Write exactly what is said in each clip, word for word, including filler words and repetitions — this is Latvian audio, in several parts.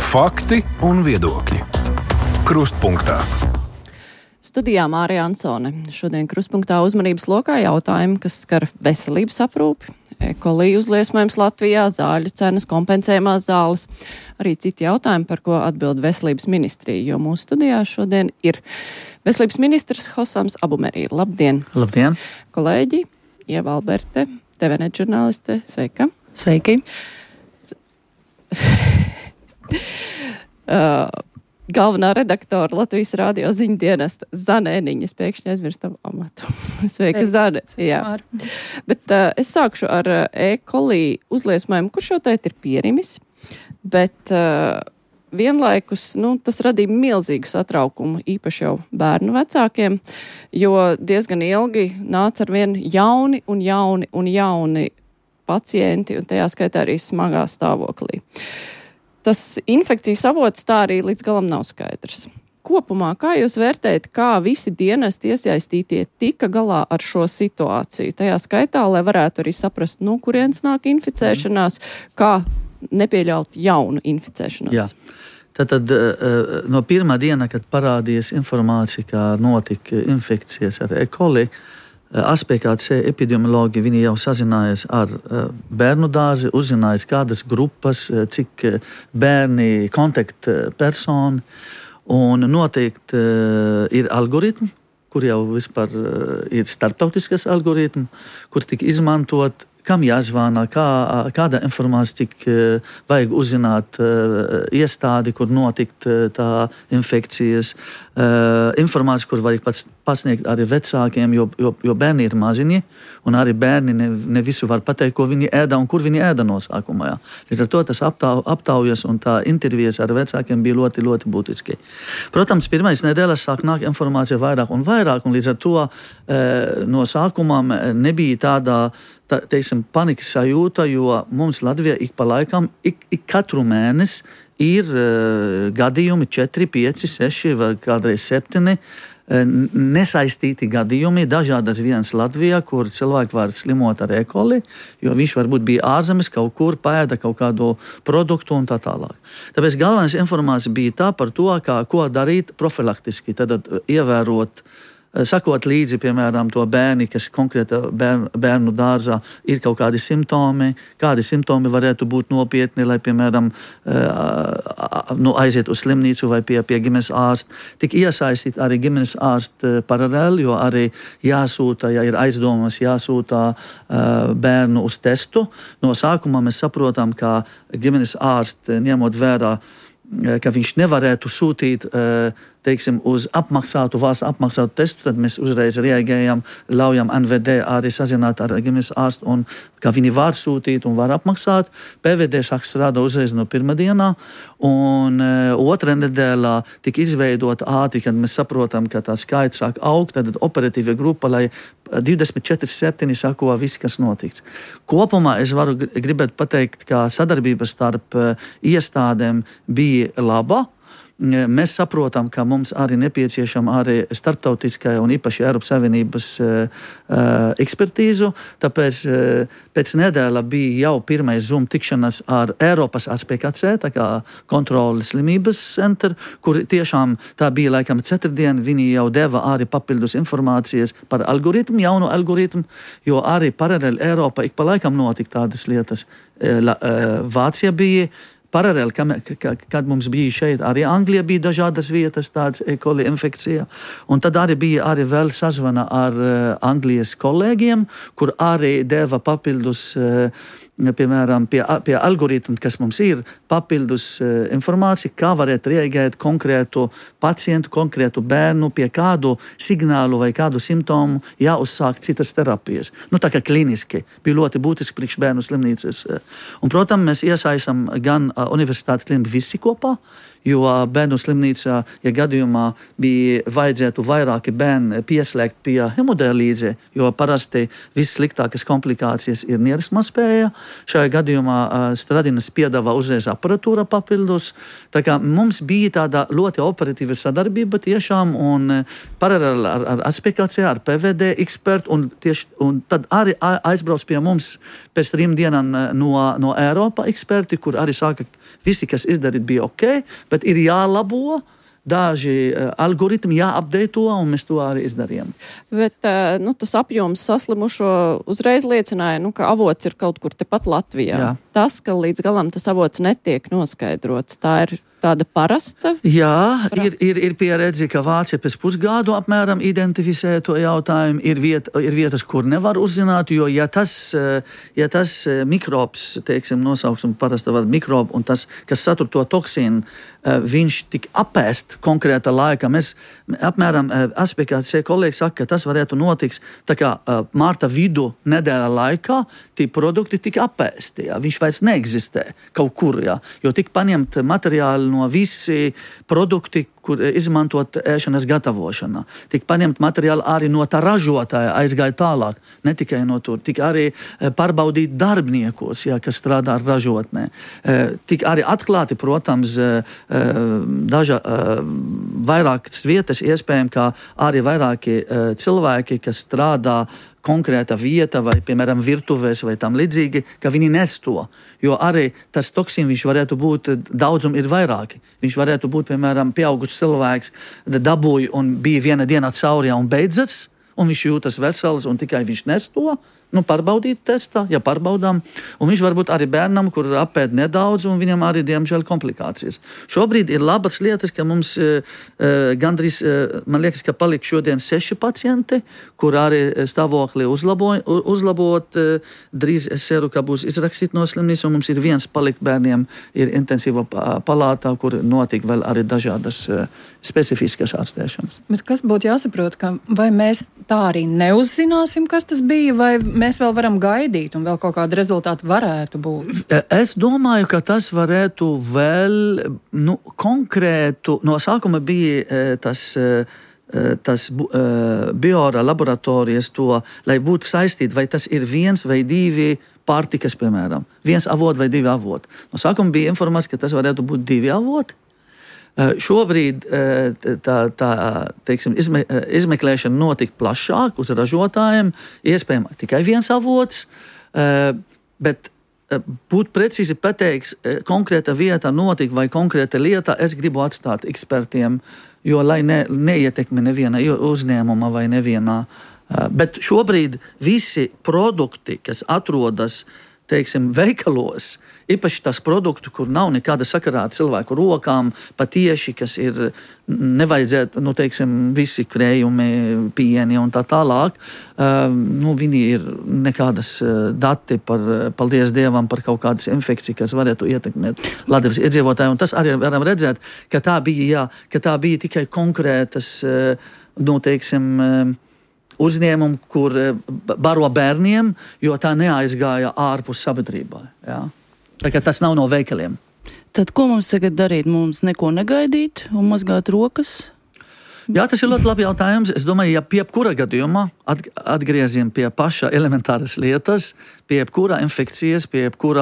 Fakti un viedokļi. Krustpunktā. Studijā Mārija Ansone. Šodien krustpunktā uzmanības lokā jautājumi, kas skar veselības aprūpi, E-coli uzliesmojums Latvijā, zāļu cenas, kompensējumās zāles, arī citi jautājumi, par ko atbild veselības ministrija, jo mūsu studijā šodien ir veselības ministrs Hosams Abumerī. Labdien! Labdien! Kolēģi, Ieva Alberte, T V N E T žurnāliste, sveika! Sveiki! uh, Galvenā redaktora Latvijas radio ziņu dienesta Zane Eniņas, pēkšņi aizmirstam amatu. Sveika, Zane. Jā. Bet uh, es sākšu ar uh, E-coli uzliesmojumu, kurš jau tēt ir pierimis, bet uh, vienlaikus, nu, tas radīja milzīgu satraukumu, īpaši jau bērnu vecākiem, jo diezgan ilgi nāca ar vien jauni un jauni un jauni pacienti, un tajā skaitā arī smagā stāvoklī. Tas infekcijas avots tā arī līdz galam nav skaidrs. Kopumā, kā jūs vērtējat, kā visi dienesti iesaistītie tika galā ar šo situāciju? Tajā skaitā, lai varētu arī saprast, nu, kurienes nāk inficēšanās, kā nepieļaut jaunu inficēšanos. Jā. Tātad no pirmā diena, kad parādījās informācija, kā notika infekcijas ar E-coli, Aspektā C epidemiologi viņi jau sazinājās ar bērnu dārzi, uzzinājās kādas grupas, cik bērni kontaktpersoni, un noteikti ir algoritmi, kur jau vispār ir starptautiskas algoritmi, kur tika izmantot, kam jāzvana, kā, kāda informācija tik vajag uzzināt iestādi, kur notikt tā infekcijas, informācija, kur vajag pats pasniegt arī vecākiem, jo, jo, jo bērni ir maziņi, un arī bērni ne, ne visu var pateikt, ko viņi ēda un kur viņi ēda no sākumā. Līdz ar to tas aptau, aptaujas un tā intervijas ar vecākiem bija ļoti, ļoti būtiski. Protams, pirmais nedēļas sāk nāk informācija vairāk un vairāk, un līdz ar to no sākumā nebija tādā tā, teiksim, panikas sajūta, jo mums Latvijā ik pa laikam, ik, ik katru mēnesi ir uh, gadījumi četri, pieci, seši vai kādreiz septiņi uh, nesaistīti gadījumi, dažādas viens Latvijā, kur cilvēki var slimot ar E-coli, jo viņš varbūt bija ārzemes, kaut kur paēda kaut kādu produktu un tā tālāk. Tāpēc galvenais informācija bija tā par to, kā, ko darīt profilaktiski, tad ievērot, sakot līdzi, piemēram, to bērni, kas konkrēta bērnu, bērnu dārzā ir kaut kādi simptomi, kādi simptomi varētu būt nopietni, lai, piemēram, nu, aiziet uz slimnīcu vai pie, pie ģimenes ārsta. Tik iesaistīt arī ģimenes ārsta paralēli, jo arī jāsūta, ja ir aizdomas, jāsūta bērnu uz testu. No sākumā mēs saprotam, ka ģimenes ārsta ņemot vērā, ka viņš nevarētu sūtīt, teiksim, uz apmaksātu, valsts apmaksātu testu, tad mēs uzreiz reaģējam, ļaujam N V D arī sazināt ar ģimenes ārstu, un ka viņi var sūtīt un var apmaksāt. P V D sāk strādā uzreiz no pirmā dienā, un uh, otrā nedēļā tika izveidota ātri, kad mēs saprotam, ka tā skaits sāk augt, tad operatīva grupa, lai divdesmit četri septiņi sako viss, kas notiks. Kopumā es varu gribēt pateikt, ka sadarbība starp uh, iestādēm bija laba. Mēs saprotam, ka mums arī nepieciešama arī starptautiskai un īpaši Eiropas Savienības uh, ekspertīzu, tāpēc uh, pēc nedēļa bija jau pirmais Zoom tikšanas ar Eiropas A S P K C, tā kā kontroles slimības centru, kur tiešām tā bija laikam ceturtdien, viņi jau deva arī papildus informācijas par algoritmu, jaunu algoritmu, jo arī paralēli Eiropa ik pa laikam notika tādas lietas. Uh, Vācija bija paralēli, kad mums bija šeit, arī Anglijā bija dažādas vietas tādas E-coli infekcija, un tad arī bija arī vēl sazvana ar uh, Anglijas kolēģiem, kur arī deva papildus, uh, piemēram, pie, pie algoritmu, kas mums ir, papildus uh, informācija, kā varētu reaģēt konkrētu pacientu, konkrētu bērnu, pie kādu signālu vai kādu simptomu jāuzsāk citas terapijas. Nu, tā kā kliniski, bija ļoti būtiski priekš bērnu slimnīcas. Un, protams, mēs iesaistam gan Universitātes kliniku visi kopā, jo bērnu slimnīcā, ja gadījumā bija vajadzētu vairāki bērni pieslēgt pie hemodialīze, jo parasti vissliktākas komplikācijas ir nieres mazspēja. Šajā gadījumā Stradiņas piedāvā uzreiz aparatūra papildus. Tā kā mums bija tāda ļoti operatīva sadarbība tiešām un paralēli ar, ar aspekāciju, ar P V D ekspertu un, tieši, un tad arī aizbrauc pie mums pēc trim dienām no, no Eiropa eksperti, kur arī sāka, visi, kas izdarīt, bija ok, bet ir jālabo, daži uh, algoritmi jāapdeito, un mēs to arī izdarījām. Bet uh, nu, tas apjoms saslimušo uzreiz liecināja, nu, ka avots ir kaut kur tepat Latvijā. Jā. Tas, ka līdz galam tas avots netiek noskaidrots, tā ir tāda parasta? Jā, ir, ir, ir pieredze, ka Vācija pēc pusgādu apmēram identificē to jautājumu. Ir, viet, ir vietas, kur nevar uzzināt, jo ja tas, ja tas mikrobs, teiksim, nosauksim parasta var mikrobu, un tas, kas satur to toksīnu, viņš tik apēst konkrēta laika. Mēs apmēram aspekācija kolēģi saka, ka tas varētu notiks tā kā mārta vidu nedēļa laikā, tie produkti tik apēsti, jā. Viņš vairs neeksistē kaut kur, jā. Jo tik paņemt materiāli no visi produkti, kur izmantot ēšanas gatavošanā. Tik paņemt materiāli arī no tā ražotāja, aizgāja tālāk, ne tikai no tur. Tik arī pārbaudīt darbniekos, jā, kas strādā ar ražotnē. Tik arī atklāti, protams, daža vairākas vietas, iespējams, kā arī vairāki cilvēki, kas strādā konkrēta vieta vai, piemēram, virtuvēs vai tam līdzīgi, ka viņi nes to. Jo arī tas toksīns, viņš varētu būt, daudzum ir vairāki. Viņš varētu būt, piemēram, pieaugušs cilvēks, dabūja un bija viena diena caurjā un beidzas, un viņš jūtas vesels un tikai viņš nes to. Nu, pārbaudīt testā, ja pārbaudām. Un viņš varbūt arī bērnam, kur apēd nedaudz, un viņam arī, diemžēl, komplikācijas. Šobrīd ir labas lietas, ka mums uh, gandrīz, uh, man liekas, ka palika šodien seši pacienti, kur arī stāvokli uzlabo, uzlabot. Uh, drīz es ceru, ka būs izrakstīt no slimnīcas, un mums ir viens palikt bērniem, ir intensīva palātā, kur notiek vēl arī dažādas uh, specifiskas ārstēšanas. Bet kas būtu jāsaprot, ka vai mēs tā arī neuzzināsim, kas tas bija, vai mēs vēl varam gaidīt un vēl kaut kādu rezultātu varētu būt? Es domāju, ka tas varētu vēl, nu, konkrētu, no sākuma bija tas, tas Biora laboratorijas to, lai būtu saistīt, vai tas ir viens vai divi pārtikas, piemēram. Viens avot vai divi avoti. No sākuma bija informācija, ka tas varētu būt divi avoti. Šobrīd tā, tā teiksim, izme, izmeklēšana notika plašāk uz ražotājiem, iespējams tikai viens avots, bet būt precīzi pateiks, konkrēta vieta notika vai konkrēta lieta, es gribu atstāt ekspertiem, jo lai ne, neietekmi neviena uzņēmuma vai nevienā. Bet šobrīd visi produkti, kas atrodas, teiksim, veikalos, īpaši tas produktu, kur nav nekāda sakarā ar cilvēku rokām, patieši, kas ir, nevajadzētu, nu, teiksim, visi krējumi, pieni un tā tālāk, uh, nu, viņi ir nekādas uh, dati par, paldies Dievam, par kaut kādas infekcijas, kas varētu ietekmēt Latvijas iedzīvotāju, un tas arī varam redzēt, ka tā bija, jā, ka tā bija tikai konkrētas, uh, nu, teiksim, uh, uzņēmumu, kur baro bērniem, jo tā neaizgāja ārpus sabiedrībā. Jā. Tā kā tas nav no veikaliem. Tad ko mums tagad darīt? Mums neko negaidīt un mazgāt rokas? Jā, tas ir ļoti labi jautājums. Es domāju, ja pie jebkura gadījumā atgrieziem pie paša elementāras lietas, pie jebkura infekcijas, pie jebkura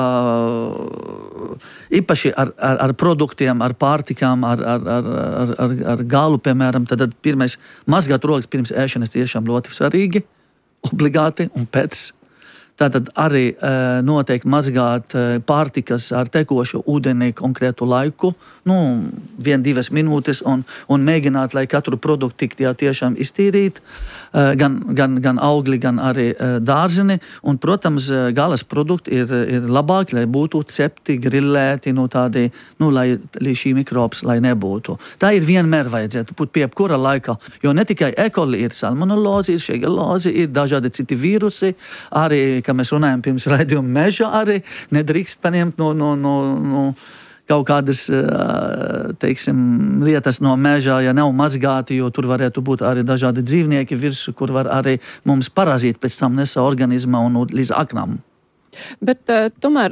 īpaši ar, ar, ar produktiem, ar pārtikām, ar, ar, ar, ar, ar, ar galu, piemēram, tad pirmais mazgāt rokas pirms ēšanas tiešām ļoti svarīgi, obligāti un pēc. Tātad arī e, noteikti mazgāt e, pārtikas ar tekošu ūdeni konkrētu laiku, nu, vien divas minūtes, un, un mēģināt, lai katru produktu tiktu jā, tiešām iztīrīt, e, gan, gan, gan augļi, gan arī e, dārzini. Un, protams, galas produkti ir, ir labāki, lai būtu cepti, grillēti, nu, tādi, nu, lai, lai šī mikrobs, lai nebūtu. Tā ir vienmēr vajadzētu būt pie jebkura laika, jo ne tikai E. coli ir salmonellozi, ir šeigelozi, ir dažādi citi vīrusi, arī kā mēs runājam pirms raidījuma meža arī, nedrīkst paņemt no, no, no, no kaut kādas, teiksim, lietas no mežā, ja nav mazgāti, jo tur varētu būt arī dažādi dzīvnieki virsū, kur var arī mums parazīt pēc tam nesa organismā un līdz aknām. Bet uh, tomēr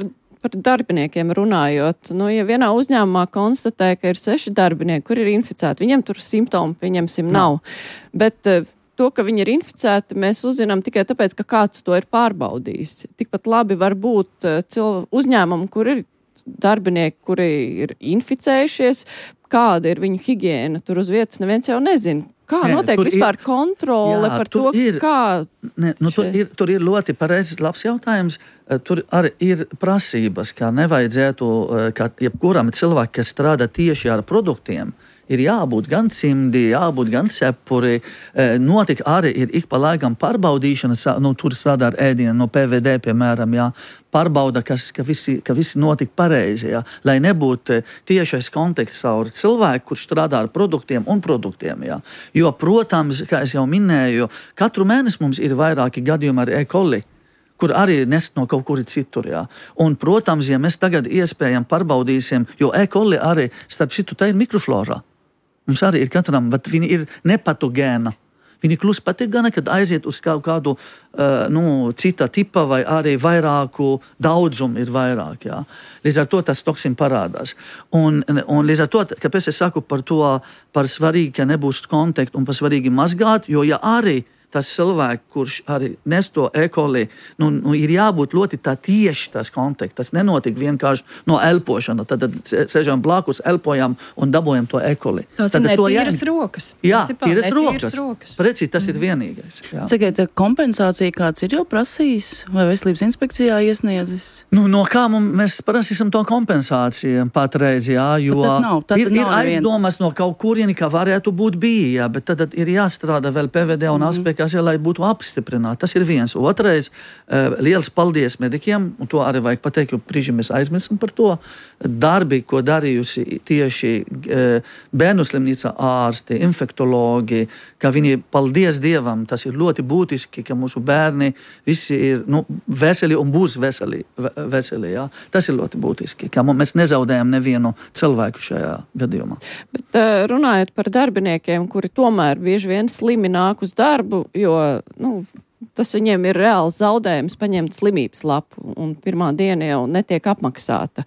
par darbiniekiem runājot, nu, ja vienā uzņēmumā konstatē, ka ir seši darbinieki, kur ir inficēti, viņiem tur simptomi, pieņemsim, nav. Bet to, ka viņi ir inficēti, mēs uzzinām tikai tāpēc, ka kāds to ir pārbaudījis. Tikpat labi var būt cilvē, uzņēmumi, kur ir darbinieki, kuri ir inficējušies, kāda ir viņu higiēna, tur uz vietas neviens jau nezina. Kā Nē, notiek vispār ir, kontrole jā, par to, ir, kā... Ne, nu, tur, ir, tur ir ļoti pareizs labs jautājums. Tur arī ir prasības, kā nevajadzētu, kā jebkuram cilvēkam, kas strādā tieši ar produktiem, ir jābūt gan cimdi, jābūt gan cepuri. Notik arī ir ik pa laikam pārbaudīšana, nu, tur strādā ar ēdienu, no P V D, piemēram, jā, pārbauda, kas, ka, visi, ka visi notik pareizi, jā, lai nebūtu tiešais konteksts caur cilvēku, kurš strādā ar produktiem un produktiem, jā. Jo, protams, kā es jau minēju, katru mēnesi mums ir vairāki gadījumi ar E. coli, kur arī nest no kaut kuri citur, jā. Un, protams, ja mēs tagad iespējam pārbaudīsim, jo E. coli arī, starp citu, tā ir mikroflorā. Mums arī ir katram, bet viņi ir nepatogēna. Viņi kļūst patīgana, kad aiziet uz kaut kādu uh, nu, cita tipa vai arī vairāku daudzumu ir vairāk. Jā. Līdz ar to tas toksin parādās. Un, un līdz ar to, kāpēc es saku par to, par svarīgi, ka nebūs kontaktu un par svarīgi mazgāt, jo ja arī tas cilvēks, kurš arī nes to E. coli, nu, nu, ir jābūt ļoti tā tieši tas kontakts. Tas nenotika vienkārši no elpošana. Tad, tad sēžam blakus, elpojam un dabojam to E. coli. Tas ir netīras rokas. Jā, tīras rokas. rokas. Precīzi, tas mm. ir vienīgais. Sakiet, kompensācija kāds ir jau prasījis vai veselības inspekcijā iesniedzis? Nu, no kā mums, mēs prasīsim to kompensāciju patreiz, jā, jo tad nav, tad ir, ir aizdomas no kaut kurieni, ka varētu būt bija, bet tad ir jāstrādā vēl P V D un aspekti, kas jau, lai būtu apstiprināti. Tas ir viens. Otrais, uh, liels paldies medikiem, un to arī vajag pateikt, jo brīži mēs aizmirsam par to. Darbi, ko darījusi tieši uh, bērnu slimnīca ārsti, infektologi, ka viņi, paldies Dievam, tas ir ļoti būtiski, ka mūsu bērni visi ir nu, veseli un būs veseli. veseli jā. Tas ir ļoti būtiski, ka mēs nezaudējam nevienu cilvēku šajā gadījumā. Bet uh, runājot par darbiniekiem, kuri tomēr bieži vien slimi nāk uz darbu, jo nu, tas viņiem ir reāls zaudējums paņemt slimības lapu un pirmā diena jau netiek apmaksāta.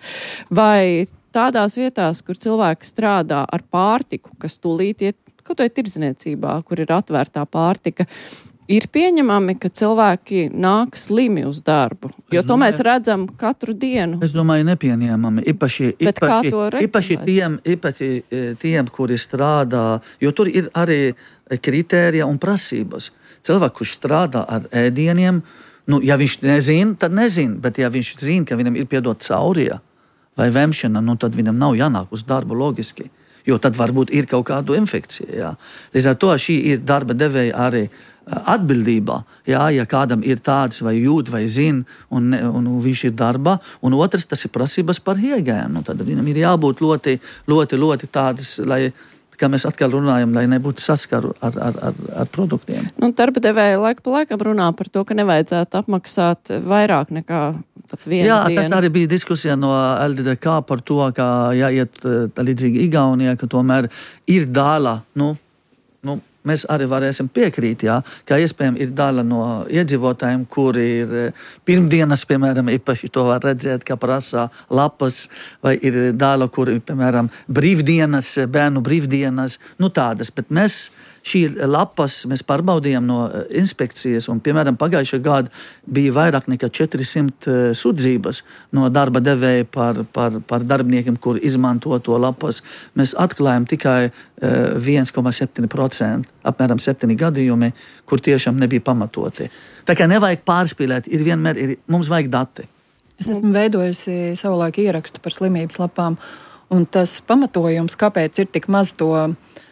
Vai tādās vietās, kur cilvēki strādā ar pārtiku, kas tūlīt iet kaut vai tirdzniecībā, kur ir atvērtā pārtika, ir pieņemami, ka cilvēki nāk slimi uz darbu, jo to mēs redzam katru dienu. Es domāju, nepieņemami. Īpaši, īpaši, īpaši, tiem, īpaši tiem, kuri strādā, jo tur ir arī kritērija un prasības. Cilvēks, kurš strādā ar ēdieniem, nu, ja viņš nezina, tad nezina, bet ja viņš zina, ka viņam ir piedot caurija vai vemšana, nu, tad viņam nav jānāk uz darbu logiski, jo tad varbūt ir kaut kādu infekciju. Jā. Līdz ar to šī ir darba devēja arī atbildībā, jā, ja kādam ir tāds vai jūt vai zina, un, un viņš ir darbā, un otrs, tas ir prasības par higiēnu. Tad viņam ir jābūt ļoti, ļoti, ļoti tādas, lai kā mēs atkal runājam, lai nebūtu saskaru ar, ar, ar, ar produktiem. Nu, darba devēja laika pa laikam runā par to, ka nevajadzētu apmaksāt vairāk nekā pat vienu Jā, dienu. Tas arī bija diskusija no L D D K par to, ka jāiet līdzīgi Igaunijā, ka tomēr ir daļa, nu, nu, mēs arī varēsim piekrīt, jā, ka iespējams ir daļa no iedzīvotājiem, kuri ir pirmdienas, piemēram, īpaši to var redzēt, ka prasa lapas, vai ir daļa, kuri, piemēram, brīvdienas, bērnu brīvdienas, nu tādas, bet mēs šī lapas mēs pārbaudījām no inspekcijas, un, piemēram, pagājušajā gadu bija vairāk nekā četrsimt sudzības no darba devēja par, par, par darbiniekiem, kur izmanto to lapas. Mēs atklājām tikai viens komats septiņi procenti, apmēram septiņi gadījumi, kur tiešām nebija pamatoti. Tā kā nevajag pārspīlēt, ir vienmēr, ir, mums vajag dati. Es esmu veidojusi savulaik ierakstu par slimības lapām, un tas pamatojums, kāpēc ir tik maz to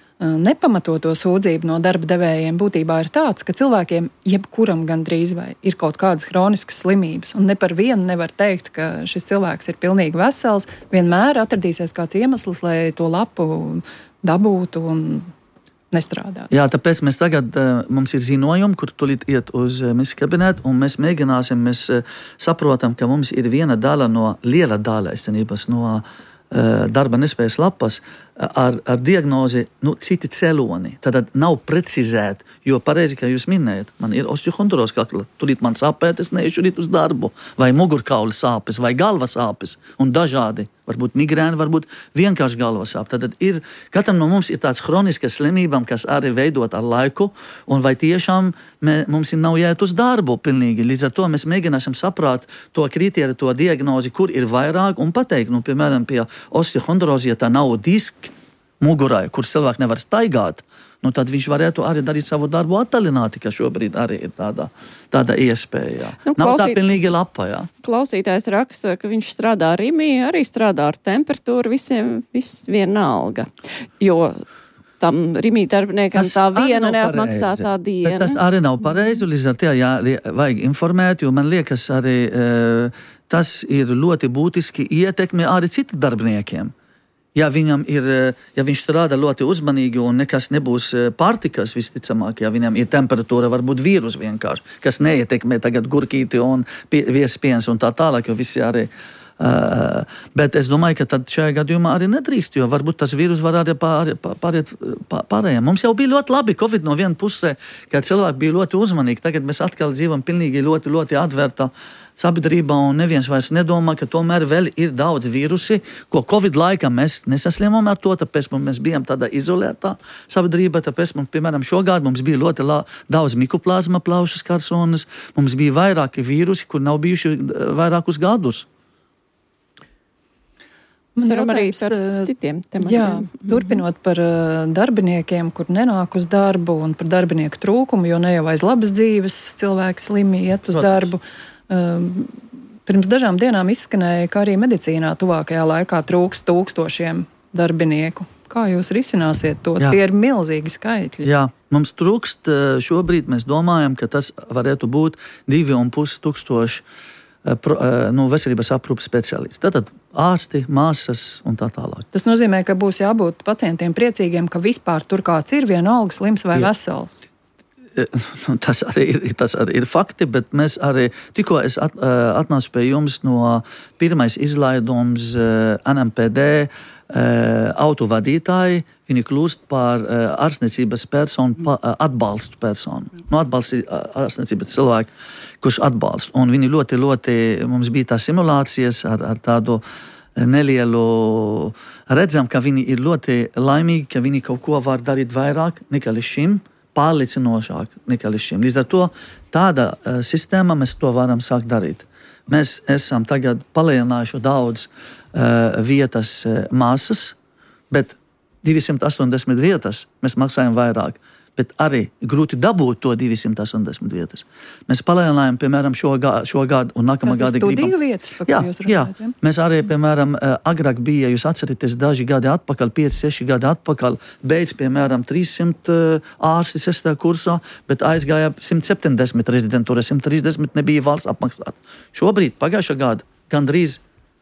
nepamatoto sūdzību no darba devējiem, būtībā ir tāds, ka cilvēkiem jebkuram gandrīz vai ir kaut kādas hroniskas slimības, un ne par vienu nevar teikt, ka šis cilvēks ir pilnīgi vesels, vienmēr atradīsies kāds iemesls, lai to lapu dabūtu un nestrādāt. Jā, tāpēc mēs tagad, mums ir ziņojumi, kur tulīt iet uz misijas kabinetu, un mēs mēģināsim, mēs saprotam, ka mums ir viena daļa no, liela daļa, īstenības, no darba nespējas lapas, ar, ar diagnozi, nu, citi celoni. Tad nav precizēti, jo pareizi, kā jūs minējat, man ir osteohondroz kakla, turīt man sāpēt, es neiešu rīt uz darbu, vai mugurkauli sāpes, vai galva sāpes, un dažādi. Varbūt migrēni, varbūt vienkārši galva sāp. Tad ir, katram no mums ir tāds hroniskas slimībām, kas arī veidot ar laiku, un vai tiešām mē, mums ir nav jāiet uz darbu pilnīgi. Līdz ar to mēs mēģināsim saprāt to kritēriju, to diagnozi, kur ir vairāk, un pateikt, nu, piemēram, pie osteohondrozi, ja tā nav diski mugurai, kur cilvēki nevar staigāt, nu, tad viņš varētu arī darīt savu darbu attālināti, ka šobrīd arī ir tāda, tāda iespēja. Nu, Nav klausīt... tā pilnīgi lapa, jā. Klausītājs raksta, ka viņš strādā Rimī, arī strādā ar temperatūru, visiem viss vienalga. Jo tam Rimī darbiniekam tā viena neapmaksātā diena. Bet tas arī nav pareizi, līdz ar tie jā, vajag informēt, jo man liekas arī, e, tas ir ļoti būtiski ietekmi arī citu darbiniekiem. Ja viņam ir, ja viņš strādā ļoti uzmanīgi un nekas nebūs pārtikas visticamāk, ja viņam ir temperatūra, varbūt vīrus vienkārši, kas neietekmē tagad gurkīti un viespiens un tā tālāk, jo visi arī. Uh, bet es domāju, ka tad šajā gadījumā arī nedrīkst, jo varbūt tas vīrus var arī pāriet pār, pār, pārējiem. Mums jau bija ļoti labi Covid no viena pusē, kad cilvēki bija ļoti uzmanīgi. Tagad mēs atkal dzīvam pilnīgi ļoti, ļoti atvērta sabiedrībā un neviens vairs nedomā, ka tomēr vēl ir daudz vīrusi, ko Covid laikā mēs nesaslimām ar to, tāpēc mēs bijām tādā izolētā sabiedrībā, tāpēc, mums, piemēram, šogad mums bija ļoti la, daudz mikoplazma plaušas karsonas, mums bija vairāki vīrusi, kur nav bijuši vairākus gadus. Mēs varam arī par citiem tematiem. Jā, turpinot par darbiniekiem, kur nenāk uz darbu un par darbinieku trūkumu, jo ne jau aiz labas dzīves cilvēki slimi iet uz darbu. Pirms dažām dienām izskanēja, ka arī medicīnā tuvākajā laikā trūks tūkstošiem darbinieku. Kā jūs risināsiet to? Jā. Tie ir milzīgi skaitļi. Jā, mums trūkst šobrīd, mēs domājam, ka tas varētu būt divi un pus tūkstoši Pro, nu, veselības aprūpes speciālisti. Tātad ārsti, māsas un tā tālāk. Tas nozīmē, ka būs jābūt pacientiem priecīgiem, ka vispār tur kāds ir vienalga slims vai Jā. vesels. Tas arī, ir, tas arī ir fakti, bet mēs arī, tikko es at, atnācu pie jums no pirmais izlaidums N M P D autovadītāji, viņi kļūst par ārstniecības personu, pa, atbalstu personu. Nu, atbalsts ir ārstniecības cilvēki, kurš atbalsta. Un viņi ļoti, ļoti, mums bija tā simulācijas ar, ar tādu nelielu, redzam, ka viņi ir ļoti laimīgi, ka viņi kaut ko var darīt vairāk nekā līdz šim, pārliecinošāk nekā līdz šim. Līdz ar to tāda uh, sistēma mēs to varam sākt darīt. Mēs esam tagad palielinājuši daudz uh, vietas uh, māsas, bet divsimt astoņdesmit vietas mēs maksājam vairāk. Bet arī grūti dabūt to divsimt astoņdesmit vietas. Mēs palielinājām, piemēram, šo, ga, šo gadu un nākamā gada gribam. Tas ir studiju vietas, pa jā, ko jūs runājat? Jā, mēs arī, piemēram, agrāk bija, jūs atceraties, daži gadi atpakaļ, pieci, seši gadi atpakaļ, beidz, piemēram, trīssimt ārsti sestā kursā, bet aizgāja simt septiņdesmit rezidentūra, simt trīsdesmit nebija valsts apmaksāt. Šobrīd, pagājušā gada, gandrīz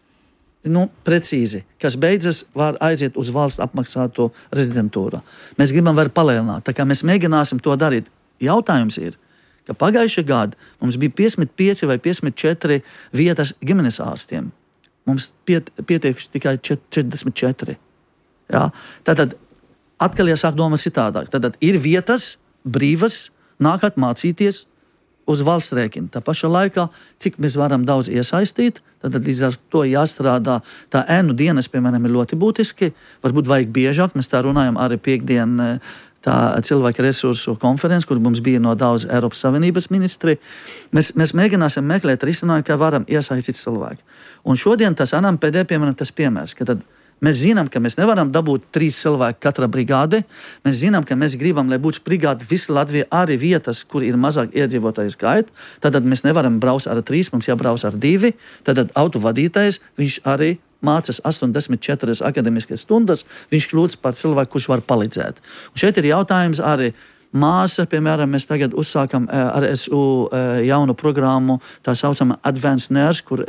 Nu, precīzi, kas beidzas, var aiziet uz valsts apmaksāto rezidentūru. Mēs gribam vēl palielināt, tā kā mēs mēģināsim to darīt. Jautājums ir, ka pagājušajā gadā mums bija piecdesmit pieci vai piecdesmit četri vietas ģimenes ārstiem. Mums piet, pietiekuši tikai četrdesmit četri. Jā? Tātad atkal jāsāk domāt citādāk. Tātad ir vietas brīvas, nākat mācīties uz valsts rēķina. Tā pašā laikā, cik mēs varam daudz iesaistīt, tad līdz ar to jāstrādā. Tā ēnu dienas, piemēram, ir ļoti būtiski. Varbūt vajag biežāk. Mēs tā runājam arī piekdien tā cilvēka resursu konferences, kur mums bija no daudz Eiropas Savienības ministri. Mēs, mēs mēģināsim meklēt risinājumu, kā varam iesaistīt cilvēku. Un šodien tas N M P D, piemēram, tas piemērs, ka tad mēs zinām, ka mēs nevaram dabūt trīs cilvēku katra brigāde. Mēs zinām, ka mēs gribam, lai būtu brigāde visi Latvijā arī vietas, kur ir mazāk iedzīvotāju skaita. Tad mēs nevaram braukt ar trīs, mums jābrauc ar divi. Tad autovadītājs, viņš arī mācās astoņdesmit četras akademiskas stundas, viņš kļūst par cilvēku, kurš var palīdzēt. Un šeit ir jautājums arī māsa, piemēram, mēs tagad uzsākam ar S U jaunu programmu, tā saucama Advanced Nurse, kur es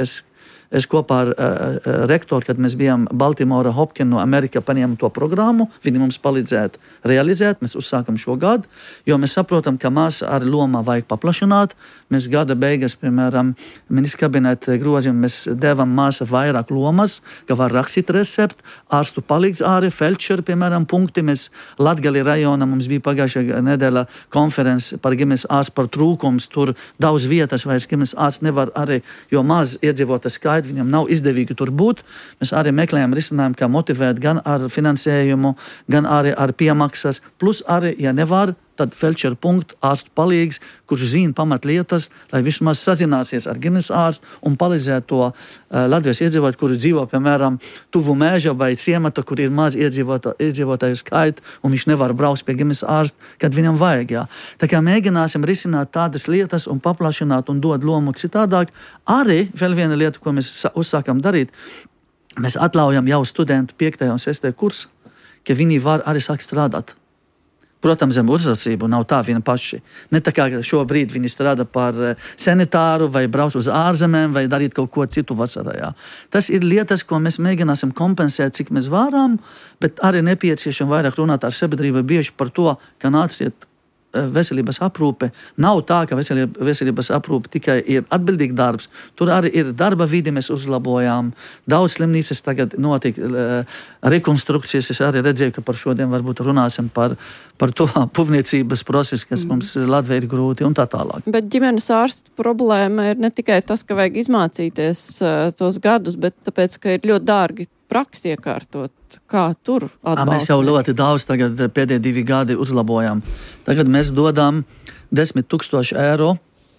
Es kopā ar uh, rektoru, kad mēs bijām Baltimora Hopkins no Amerikā, paņēmām to programmu, viņi mums palīdzētu realizēt, mēs uzsākam šo gadu, jo mēs saprotam, ka māsa ar lomā vajag paplašināt. Mēs gada beigas, piemēram, ministra kabineta grozījumu, mēs devam māsa vairāk lomas, ka var rakstīt receptu, ārstu palīdz āri, felčeri, piemēram, punkti. Mēs Latgali rajona, mums bija pagājušajā nedēļā konferences par ģimenes ārstu par trūkums, tur daudz vietas vairs ģimenes ārsts nevar arī, jo maz iedzīvota skaita, viņam nav izdevīgi tur būt. Mēs arī meklējam risinājumu, kā motivēt gan ar finansējumu, gan arī ar piemaksas. Plus arī, ja nevar, tad felčera punktu ārstu palīgs, kurš zina pamatlietas, lai vismaz sazināsies ar ģimenes ārstu un palīdzētu to uh, Latvijas iedzīvotāju, kuri dzīvo, piemēram, tuvu meža vai ciemata, kur ir maz iedzīvotā, iedzīvotāju skaita, un viņš nevar braukt pie ģimenes ārsta, kad viņam vajag. Jā. Tā kā mēģināsim risināt tādas lietas un paplašināt un dot lomu citādāk. Arī vēl viena lieta, ko mēs uzsākam darīt, mēs atļaujam jau studentu piektajā un sestajā kursu, ka viņi var arī sākt strādāt. Protams, zem uzraucību nav tā viena paši. Ne tā kā šobrīd viņi strādā par sanitāru vai brauc uz ārzemēm vai darīt kaut ko citu vasarā. Jā. Tas ir lietas, ko mēs mēģināsim kompensēt, cik mēs varam, bet arī nepieciešam vairāk runāt ar sabiedrību bieži par to, ka nāciet veselības aprūpe. Nav tā, ka veselība, veselības aprūpe tikai ir atbildīgs darbs. Tur arī ir darba vidi, mēs uzlabojām. Daudz slimnīcas tagad notiek rekonstrukcijas. Es arī redzēju, ka par šodien varbūt runāsim par, par to puvniecības procesu, kas mums Latvijā ir grūti un tā tālāk. Bet ģimenes ārsta problēma ir ne tikai tas, ka vajag izmācīties uh, tos gadus, bet tāpēc, ka ir ļoti dārgi praksi iekārtot. Kā tur atbalstīt? Mēs jau ļoti daudz tagad pēdējie divi gadi uzlabojam. Tagad mēs dodam desmit tūkstoši eiro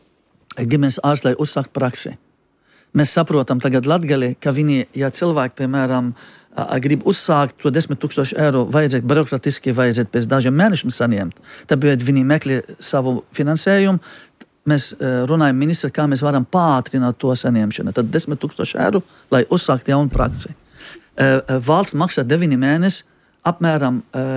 ģimenes ārstu, lai uzsākt praksi. Mēs saprotam tagad Latgali, ka viņi, ja cilvēki, piemēram, grib uzsākt to desmit tūkstoši eiro, vajadzētu birokratiski, vajadzētu pēc dažiem mēnešiem saņemt. Tāpēc viņi meklē savu finansējumu. Mēs runājam ministri, kā mēs varam pātrināt to saņemšanu. Tad desmit tūkstoši eiro, lai uzsākt jaunu praksi. Valsts maksā deviņi mēnesi apmēram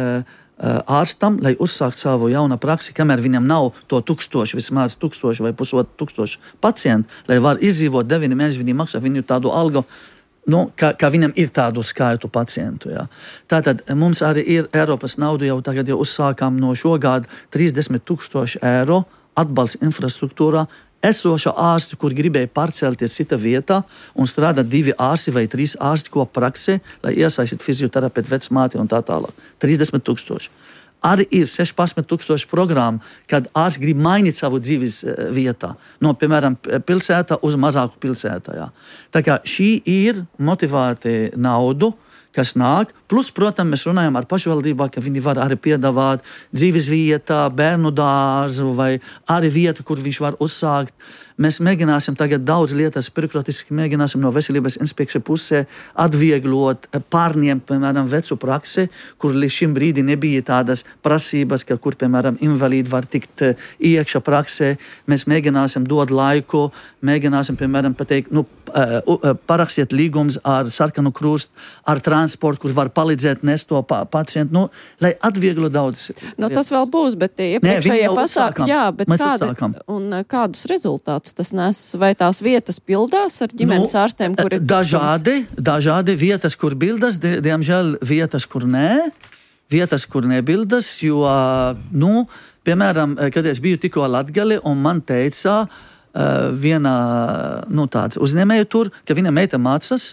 ārstam, lai uzsākt savu jaunu praksi, kamēr viņam nav to tūkstoši, vismaz tūkstoši vai pusotru tūkstoši pacientu, lai var izdzīvot deviņi mēnesi, viņi maksā viņu tādu algu, nu, ka, ka viņam ir tādu skaitu pacientu. Jā. Tātad mums arī ir Eiropas naudu, jau tagad jau uzsākām no šogad trīsdesmit tūkstoši eiro atbalsts infrastruktūrā, esoša ārsti, kur gribēja pārcelties cita vietā un strādāt divi ārsti vai trīs ārsti ko praksē, lai iesaistītu fizioterapeitu, vecmāti un tā tālāk. trīsdesmit tūkstoši. Arī ir sešpadsmit tūkstoši programma, kad ārsti grib mainīt savu dzīves vietā. No, piemēram, pilsētā uz mazāku pilsētā. Jā. Tā kā šī ir motivēta naudu, kas nāk. Plus, protams, mēs runājam ar pašvaldībā, ka viņi var arī piedāvāt dzīves vietā, bērnu dārzu vai arī vietu, kur viņš var uzsākt. Mēs mēģināsim tagad daudz lietas birokratiski, mēģināsim no veselības inspekcija pusē atvieglot, pārņemt, piemēram, vecu praksi, kur līdz šim brīdi nebija tādas prasības, ka kur, piemēram, invalīdi var tikt iekšā praksē. Mēs mēģināsim dot laiku, mēģināsim, piemēram, pateikt, nu, parakstiet līgums ar Sarkanu krustu, ar transportu, kur var palīdzēt nest to pa pacientu, nu, lai atvieglo daudz. Nu, tas vēl būs, bet iepriekšējie pasākumi, jā, bet kādi, un kādus rezultātus tas nes? Vai tās vietas pildās ar ģimenes nu, ārstiem, kur ir dažādi, dažādi vietas, kur bildas, diemžēl vietas, kur nē, vietas, kur nebildas, jo, nu, piemēram, kad es biju tikko Latgali, un man teica uh, viena, nu, tāda uzņēmēja tur, ka viņa meita mācas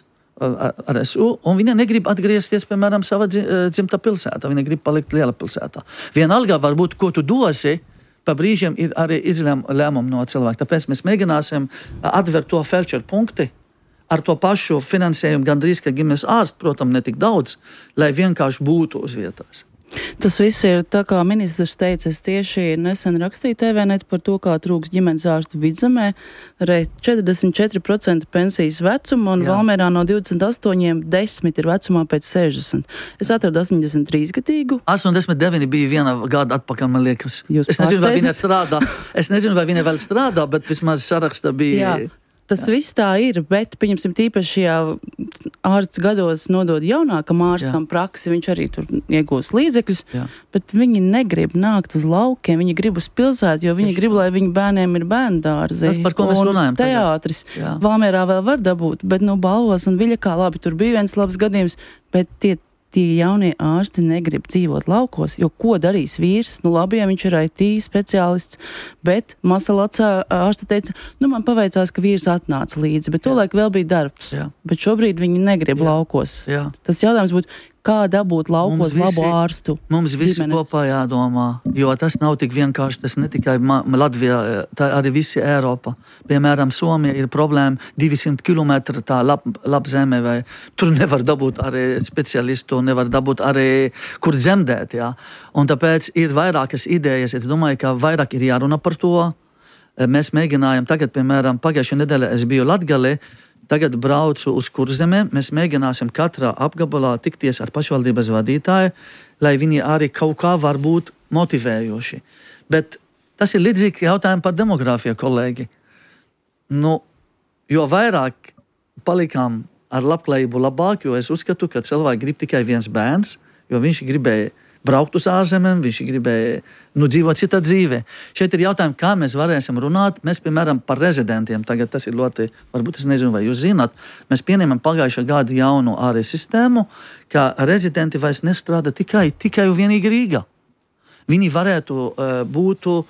ar S U, un viņa negrib atgriezties, piemēram, savā dzimtā pilsētā. Viņa grib palikt liela pilsētā. Vienalga varbūt, ko tu dosi, pa brīžiem ir arī izlēmumi no cilvēka. Tāpēc mēs mēģināsim atvērt to felčeru punkti ar to pašu finansējumu, gandrīz, ka ģimenes ārsts, protams, ne tik daudz, lai vienkārši būtu uz vietās. Tas viss ir tā, kā ministrs teica, es tieši nesen rakstīju T V net par to, kā trūks ģimenes ārstu Vidzemē, arī četrdesmit četri procenti pensijas vecuma un Jā. Valmierā no divdesmit astoņiem desmit ir vecumā pēc sešdesmit. Es atradu astoņdesmit trīs gadīgu. astoņdesmit deviņi bija viena gada atpakaļ, man liekas. Jūs es nezinu, vai viņa strādā. Es nezinu, vai viņa vēl strādā, bet vismaz saraksta bija... Jā. Tas jā. Viss tā ir, bet, pieņemsim, tīpaši, ja ārsts gados nodod jaunākam ārstam jā. Praksi, viņš arī tur iegūs līdzekļus, jā. Bet viņi negrib nākt uz laukiem, viņi grib uz pilsētu, jo viņi Tieši. Grib, lai viņu bērniem ir bērndārzi. Tas, par ko mēs runājam. Teātris. Valmierā vēl var dabūt, bet, nu, Balvos un Viļakā, labi, tur bija viens labs gadījums, bet tie Tie jaunie ārsti negrib dzīvot laukos, jo ko darīs vīrs? Nu labi, ja viņš ir I T speciālists, bet Masalacā ārste teica, nu man paveicās, ka vīrs atnāca līdzi, bet tolaik vēl bija darbs. Jā. Bet šobrīd viņi negrib Jā. Laukos. Jā. Tas jautājums būtu, kā dabūt laukos mums labu visi, ārstu? Mums visi ģimenes. Kopā jādomā, jo tas nav tik vienkārši, tas ne tikai Latvijā, tā arī visi Eiropa. Piemēram, Somija ir problēma divsimt kilometru tā lab, lab zeme, vai tur nevar dabūt arī specialistu, nevar dabūt arī, kur dzemdēt, jā. Un tāpēc ir vairākas idejas, es domāju, ka vairāk ir jārunā par to. Mēs mēģinājām tagad, piemēram, pagājušajā nedēļā es biju Latgalē, tagad braucu uz Kurzemēm, mēs mēģināsim katrā apgabalā tikties ar pašvaldības vadītāju, lai viņi arī kaut kā var būt motivējoši. Bet tas ir līdzīgi jautājumi par demogrāfiju, kolēģi. Nu, jo vairāk palikām ar labklājību labāk, jo es uzskatu, ka cilvēki grib tikai viens bērns, jo viņš gribēja braukt uz ārzemēm, viņš gribēja nu, dzīvot citā dzīvē. Šeit ir jautājumi, kā mēs varēsim runāt. Mēs, piemēram, par rezidentiem, tagad tas ir ļoti, varbūt es nezinu, vai jūs zināt, mēs pieņemam pagājušā gada jaunu ārē sistēmu, ka rezidenti vairs nestrādā tikai, tikai vienīgi Rīgā. Viņi varētu uh, būt uh,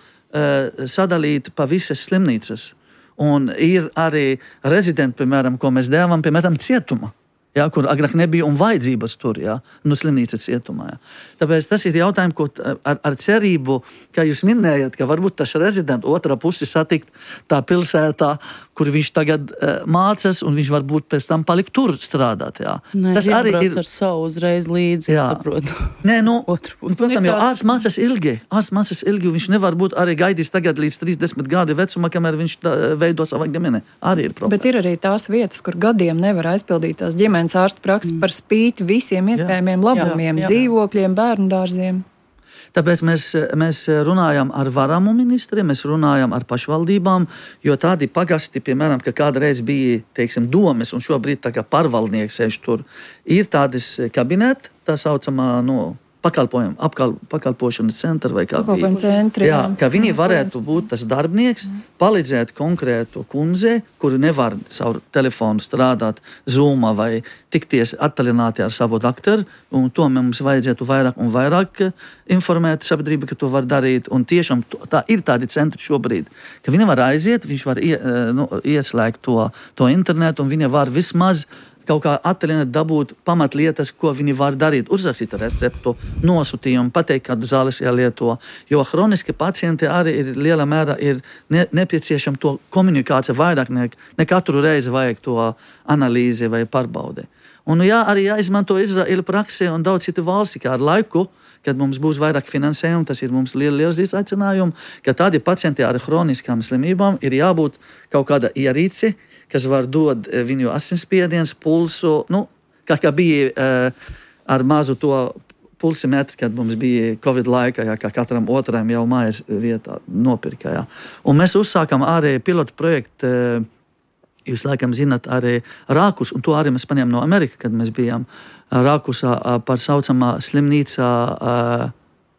sadalīti pa visas slimnīcas. Un ir arī rezidenti, piemēram, ko mēs dēvam, piemēram, cietuma. Jā, kur agrāk nebija un vajadzības tur, jā, no slimnīcas cietumā. Jā. Tāpēc tas ir jautājums, ko ar, ar cerību, kā jūs minējat, ka varbūt tas rezidents otrā pusi satikt tā pilsētā, kur viņš tagad uh, mācas, un viņš varbūt pēc tam palikt tur strādāt. Jā. Nē, tas arī ir ar savu uzreiz līdzi, saprotu. Nē, nu, nu protams, jo ārsts mācas ilgi, ārsts mācas ilgi, viņš nevar būt arī gaidījis tagad līdz trīsdesmit gadi vecumā, kamēr viņš tā, veido savu ģimeni. Arī ir problēma. Bet ir arī tās vietas, kur gadiem nevar aizpildīt tās ģimenes ārstu praksi par spīti visiem iespējamiem jā, labumiem, jā, jā. dzīvokļiem, bērndārziem. Tāpēc mēs, mēs runājam ar varamu ministriem, mēs runājam ar pašvaldībām, jo tādi pagasti, piemēram, ka kādreiz bija, teiksim, domes, un šobrīd tā kā pārvaldnieks sēž tur, ir tādas kabineti, tā saucamā, no, pakalpojumu, apkal, pakalpošanas centra vai kā bija. Centri, jā, jā, ka viņi varētu būt tas darbnieks, palīdzēt konkrētu kundze, kuri nevar savu telefonu strādāt Zoomā vai tikties attālināti ar savu doktoru, un to mums vajadzētu vairāk un vairāk informēt sabiedrību, ka to var darīt, un tiešām tā ir tādi centri šobrīd, ka viņi var aiziet, viņš var ie, nu, ieslēgt to, to internetu, un viņi var vismaz kaut kā attālināt dabūt pamatlietas, ko viņi var darīt, uzrakstīt receptu, nosūtījumu, pateikt, kādu zāles jālieto, jo hroniski pacienti arī ir lielā mērā ir ne, nepieciešama to komunikācija vairāk, ne, ne katru reizi vajag to analīzi vai pārbaudi. Un jā, arī jāizmanto Izraēla praksē un daudz citu valsti, kā ar laiku, kad mums būs vairāk finansējumu, tas ir mums liels, liels izaicinājums, ka tādi pacienti ar hroniskām slimībām ir jābūt kaut kāda ierīce, kas var dot viņu asinsspiediens, pulsu, nu, kā, kā bija uh, ar mazu to pulsimetri, kad mums bija Covid laikā, jā, kā katram otram jau mājas vietā nopirka. Jā. Un mēs uzsākam arī pilotu projektu, uh, jūs laikam zināt arī Rākus, un to arī mēs paņēmām no Amerikas, kad mēs bijām Rākusā uh, par saucamā slimnīcā uh,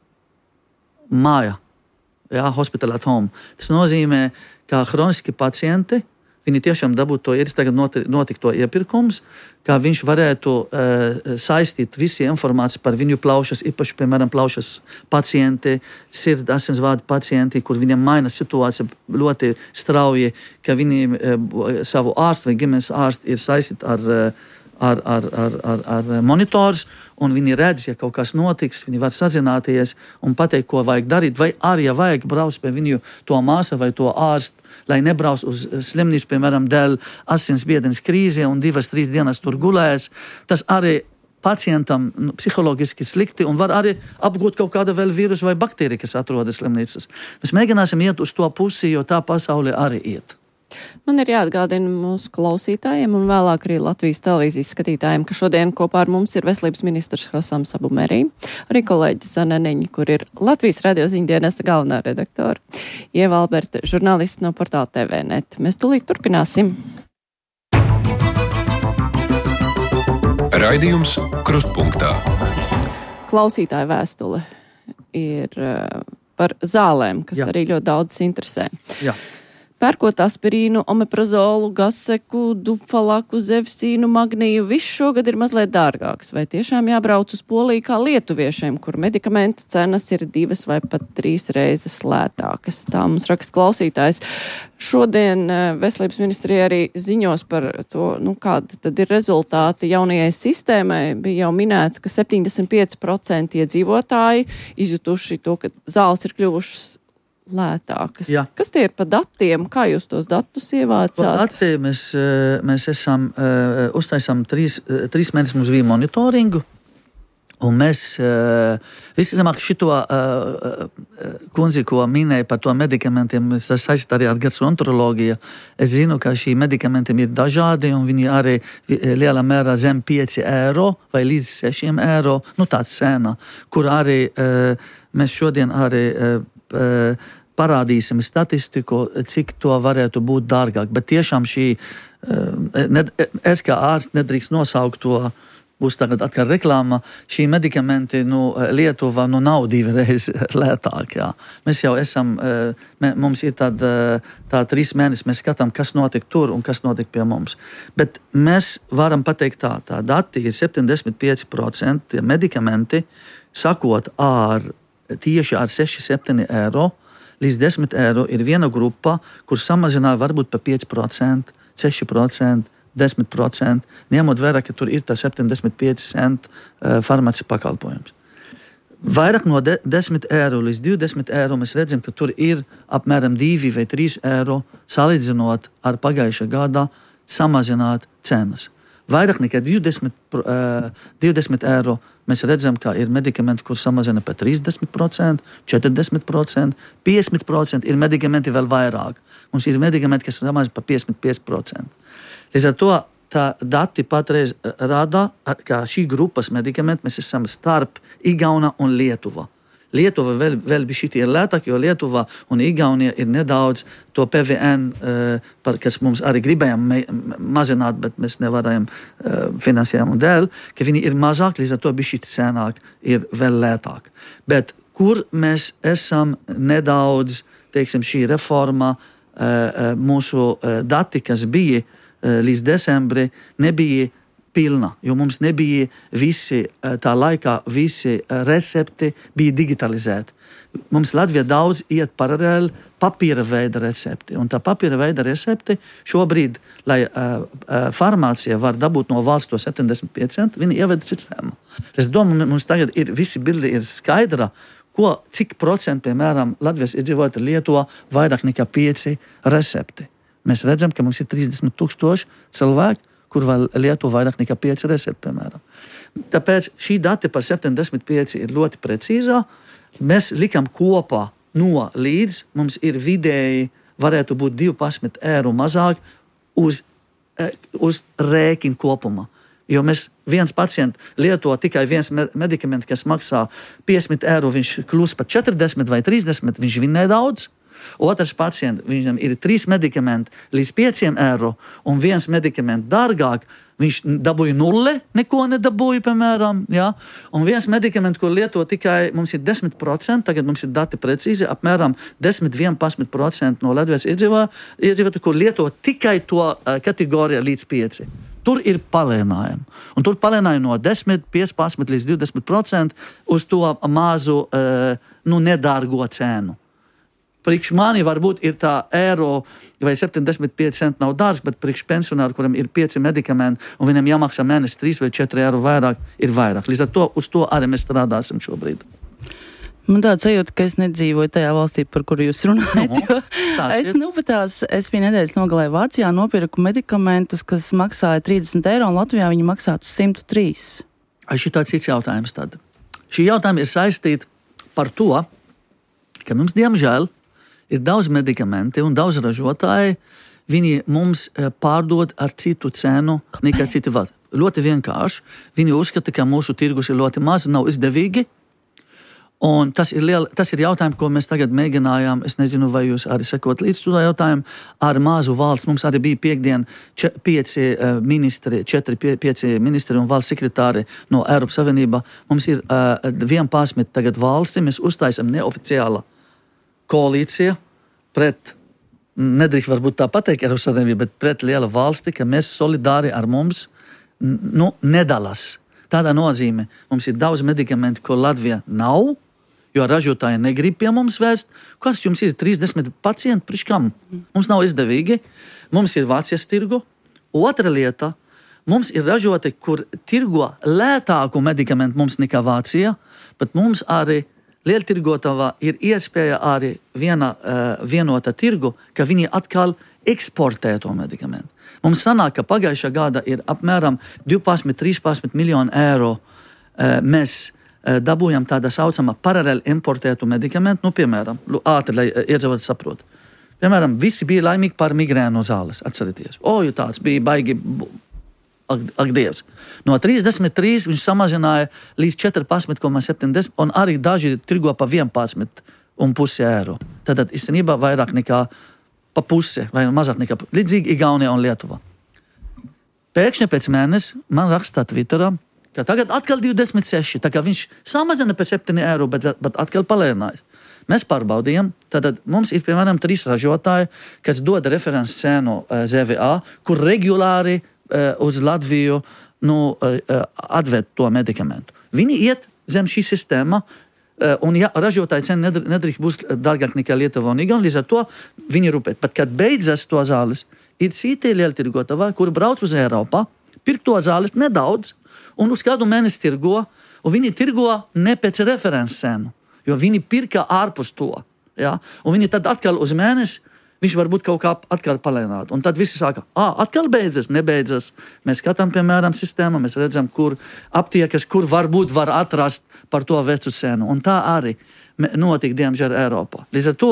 māja, jā, hospital at home. Tas nozīmē, ka hroniski pacienti, viņi tiešām dabūtu to ierīci, tagad notika to iepirkums, kā viņš varētu uh, saistīt visi informāciju par viņu plaušas, īpaši, piemēram, plaušas pacienti, sirds asinsvadu pacienti, kur viņam maina situācija ļoti strauji, ka viņi uh, savu ārstu vai ģimenes ārstu ir saistīti ar, ar, ar, ar, ar, ar monitors, un viņi redz, ja kaut kas notiks, viņi var sazināties un pateikt, ko vajag darīt, vai arī, ja vajag braukt pie viņu to māsa vai to ārstu, lai nebrauc uz slimnīcu, piemēram, dēļ asinsspiediens krīzē un divas, trīs dienas tur gulēs. Tas arī pacientam nu, psiholoģiski slikti un var arī apgūt kaut kādu vēl vīrusu vai baktēriju, kas atrodas slimnīcas. Mēs mēģināsim iet uz to pusi, jo tā pasaulē arī iet. Man ir jāatgādina mūsu klausītājiem un vēlāk arī Latvijas televīzijas skatītājiem, ka šodien kopā ar mums ir veselības ministrs Hosams Abumerī, arī kolēģis Zaneniņa, kur ir Latvijas radio ziņdienesta galvenā redaktora, Ieva Alberta, žurnālisti no portāla T V net. Mēs tūlīt turpināsim. Raidījums Krustpunktā. Klausītāja vēstule ir uh, par zālēm, kas Jā. Arī ļoti daudz interesē. Jā. Pērkot aspirīnu, omeprazolu, gaseku, dufalaku, zevsīnu, magniju, viss šogad ir mazliet dārgāks. Vai tiešām jābrauc uz Poliju kā lietuviešiem, kur medikamentu cenas ir divas vai pat trīs reizes lētākas? Tā mums raksta klausītājs. Šodien veselības ministrija arī ziņos par to, nu, kāda tad ir rezultāti jaunajai sistēmai. Bija jau minēts, ka septiņdesmit pieci procenti iedzīvotāji izjutuši to, ka zāles ir kļuvušas lētākas. Jā. Kas tie ir pa datiem? Kā jūs tos datus ievācāt? Pa dati mēs, mēs esam, uztaisām trīs, trīs mēnešus mums bija monitoringu, un mēs visi zamāk šito kundzi, ko minēja par to medikamentiem, mēs saistīt arī ar gastroenteroloģiju. Es zinu, ka šī medikamentiem ir dažādi, un viņi arī lielā mērā zem pieci eiro vai līdz sešiem eiro, nu tāds cena, kur arī mēs šodien arī parādīsim statistiku, cik to varētu būt dārgāk. Bet tiešām šī, es kā ārsts nedrīkst nosaukt to, būs tagad atkal reklāma, šī medikamenti, nu, Lietuva, nu, nav divreiz lētāk, jā. Mēs jau esam, mums ir tāda, tā trīs mēnesis, mēs skatām, kas notika tur un kas notika pie mums. Bet mēs varam pateikt tā, tā dati ir septiņdesmit pieci procenti medikamenti, sakot ar, tieši ar seši septiņi eiro, līdz desmit eiro ir viena grupa, kur samazināja varbūt pa pieci procenti, seši procenti, desmit procenti, ņemot vērā, ka tur ir tā septiņdesmit pieci centi uh, farmacija pakalpojums. Vairāk no de, desmit eiro līdz divdesmit eiro mēs redzam, ka tur ir apmēram divi vai trīs eiro salīdzinot ar pagājušā gadā samazināt cenas. Vairāk nekā divdesmit, uh, divdesmit eiro mēs redzam, ka ir medikamenti, kur samazina pa trīsdesmit procenti, četrdesmit procenti, piecdesmit procenti, ir medikamenti vēl vairāk. Mums ir medikamenti, kas samazina pa piecdesmit pieci procenti. Līdz ar to tā dati patreiz rāda, ka šī grupas medikamenti mēs esam starp Igauna un Lietuva. Lietuva vēl, vēl bija šitie lētāk, jo Lietuva un Igaunija ir nedaudz to P V N, uh, par, kas mums arī gribējām me, mazināt, bet mēs nevarējām uh, finansējumu dēļ, ka viņi ir mazāk, līdz ar to bija šī cenāk, ir vēl lētāk. Bet kur mēs esam nedaudz, teiksim, šī reforma, uh, uh, mūsu uh, dati, kas bija uh, līdz decembri, nebija pilna, jo mums nebija visi, tā laikā visi recepti bija digitalizēti. Mums Latvijā daudz iet paralēli papīra veida recepti, un tā papīra veida recepti šobrīd, lai uh, uh, farmācija var dabūt no valsts to septiņdesmit pieci centi, viņi ieveda sistēmu. Es domāju, mums tagad ir visi bildi ir skaidra, ko, cik procenti, piemēram, Latvijas iedzīvotāji Lietuvā vairāk nekā pieci recepti. Mēs redzam, ka mums ir trīsdesmit tūkstoši cilvēki, kur vēl Lietuva vairāk nekā pieci recepti, piemēram. Tāpēc šī dati par septiņdesmit pieci ir ļoti precīzā. Mēs likam kopā no līdz, mums ir vidēji, varētu būt divdesmit eiro mazāk uz, uz rēķinu kopumā. Jo mēs viens pacients lieto tikai viens medikaments, kas maksā piecdesmit eiro, viņš kļūst par četrdesmit vai trīsdesmit, viņš vinē daudz. Otrs pacients, viņam ir trīs medikamenti līdz pieciem eiro, un viens medikaments dārgāk, viņš dabūja nulle, neko nedabūja, piemēram, ja? Un viens medikaments, ko lieto tikai, mums ir desmit procenti, tagad mums ir dati precīzi, apmēram desmit līdz vienpadsmit procenti no Latvijas iedzīvotāju, ko lieto tikai to uh, kategoriju līdz pieci. Tur ir palēnājumi. Un tur palēnājumi no desmit, piecpadsmit līdz divdesmit procenti uz to mazu, uh, nu, nedārgo cenu. Priekš mani varbūt ir tā eiro vai septiņdesmit pieci centi nav dārgs, bet priekš pensionāru, kuram ir pieci medikamenti un viņam jāmaksā mēnesi trīs vai četri eiro vairāk, ir vairāk. Līdz ar to uz to arī mēs strādāsim šobrīd. Man tāds sajūta, ka es nedzīvoju tajā valstī, par kuru jūs runājat. No, es, nu, tās, es bija nedēļas nogalē Vācijā, nopirku medikamentus, kas maksāja trīsdesmit eiro, un Latvijā viņi maksātu simt trīs. Ai, šī tāds cits jautājums tad. Šī jautājuma ir saistīta par to, ka mums, diemžēl, ir daudz medikamenti un daudz ražotāji, viņi mums pārdod ar citu cenu nekā citi valsts. Ļoti vienkārši. Viņi uzskata, ka mūsu tirgus ir ļoti maz, nav izdevīgi. Un tas ir, liela, tas ir jautājums, ko mēs tagad mēģinājām. Es nezinu, vai jūs arī sekot līdz to jautājumu. Ar mazu valsts mums arī bija piekdien če, pieci uh, ministri, četri, pie, pieci ministri un valsts sekretāri no Eiropas Savienībā. Mums ir uh, vienpadsmit tagad valsti. Mēs uztaisam neoficiāla koalīcija pret, nedrīkst varbūt tā pateikt Eiropas Savienība, bet pret liela valsti, ka mēs solidāri ar mums nu, nedalās. Tādā nozīmē mums ir daudz medikamentu, ko Latvija nav, jo ražotāji negrib pie mums vēst. Kas jums ir trīsdesmit pacienti, priekš kam? Mums nav izdevīgi. Mums ir Vācijas tirgu. Otra lieta, mums ir ražoti, kur tirgo lētāku medikamentu mums nekā Vācija, bet mums arī lieltirgotavā ir iespēja arī viena uh, vienota tirgu, ka viņi atkal eksportē to medikamentu. Mums sanāk, ka pagājušā gada ir apmēram divpadsmit līdz trīspadsmit miljonu eiro. Uh, mēs uh, dabūjam tāda saucamā paralēli importētu medikamentu, nu, piemēram, ātri, lai uh, iedzīvot saprot. Piemēram, visi bija laimīgi par migrēnu zāles, atcerieties. O, jo tāds bija baigi, ak, ak Dievs. No trīsdesmit trīs viņš samazināja līdz četrpadsmit komats septiņdesmit, un arī daži tirgo pa vienpadsmit un pusi eiro. Tad īstenībā vairāk nekā pa pusi, vai mazāk nekā līdzīgi Igaunija un Lietuva. Pēkšņi pēc mēnesi man rakstā Twitterā, ka tagad atkal divdesmit seši, tā kā viņš samazina pēc septiņi eiro, bet, bet atkal palēnājas. Mēs pārbaudījām, tad mums ir, piemēram, trīs ražotāji, kas dod references cenu Z V A, kur regulāri uh, uz Latviju nu, uh, atved to medikamentu. Viņi iet zem šī sistēma, uh, un ja ražotāji cena nedrīkst būs dārgāk nekā Lietuva un Igaunija, līdz ar to viņi rūpēt. Bet, kad beidzas to zāles, ir citi lieltirgotāji, kuri brauc uz Eiropā, pirk to zāles nedaudz, un uz kādu mēnesi tirgo, un viņi tirgo ne pēc references cenu. Jo viņi pirka ārpus to. Ja? Un viņi tad atkal uz mēnesi, viņš varbūt kaut kā atkal palēnāt. Un tad visi sāka, ā, atkal beidzas, nebeidzas. Mēs skatām, piemēram, sistēmu, mēs redzam, kur aptiekas, kur varbūt var atrast par to vecu cenu. Un tā arī notika, diemžēl, Eiropā. Līdz ar to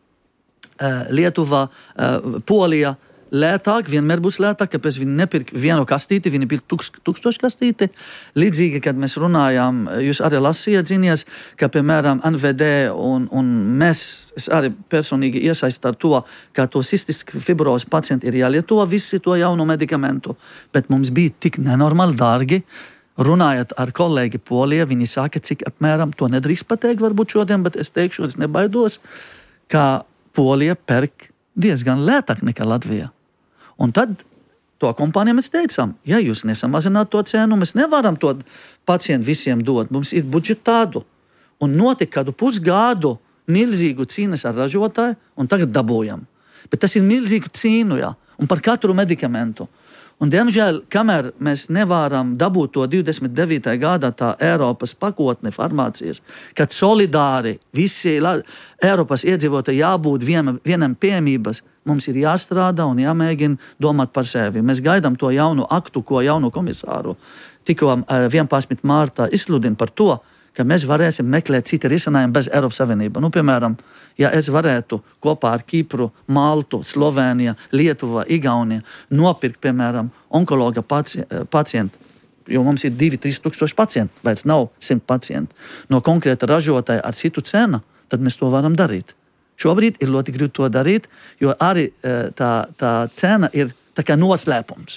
Lietuva, Polija, lētāk, vienmēr būs lētāk, kāpēc viņi nepirk vienu kastīti, viņi pirk tūks, tūkstošu kastīti. Līdzīgi, kad mēs runājām, jūs arī lasījāt, zinies, ka, piemēram, N V D un, un mēs, es arī personīgi iesaist ar to, ka to cistisku fibrozi pacienti ir jālieto visi to jaunu medikamentu, bet mums bija tik nenormāli dārgi. Runājot ar kolēģi Polijā, viņi saka, cik apmēram, to nedrīkst pateikt varbūt šodien, bet es teikšu, es nebaidos, ka Polija perk diezgan lētāk nekā Latvijā. Un tad to kompānijām mēs teicām, ja jūs nesamazināt to cenu, mēs nevaram to pacientu visiem dot. Mums ir budžets tādu. Un notika kādu pusgadu milzīgu cīnas ar ražotāju, un tagad dabūjam. Bet tas ir milzīgu cīnu, jā, un par katru medikamentu. Un, diemžēl, kamēr mēs nevaram dabūt to divdesmit devītajā gadā tā Eiropas pakotne farmācijas, kad solidāri visi Eiropas iedzīvotāji jābūt vienam, vienam pieejamības, mums ir jāstrādā un jāmēģina domāt par sevi. Mēs gaidām to jaunu aktu, ko jaunu komisāru tikko vienpadsmitā martā izsludina par to, ka mēs varēsim meklēt citu risinājumu bez Eiropas Savienība. Nu, piemēram, ja es varētu kopā ar Kipru, Maltu, Sloveniju, Lietuvu, Igauniju nopirkt, piemēram, onkologa paci- pacientu, jo mums ir divi līdz trīs tūkstoši pacienti, vairs nav simt pacienti, no konkrēta ražotāja ar citu cenu, tad mēs to varam darīt. Šobrīd ir ļoti grūti to darīt, jo arī tā, tā cena ir tā kā noslēpums.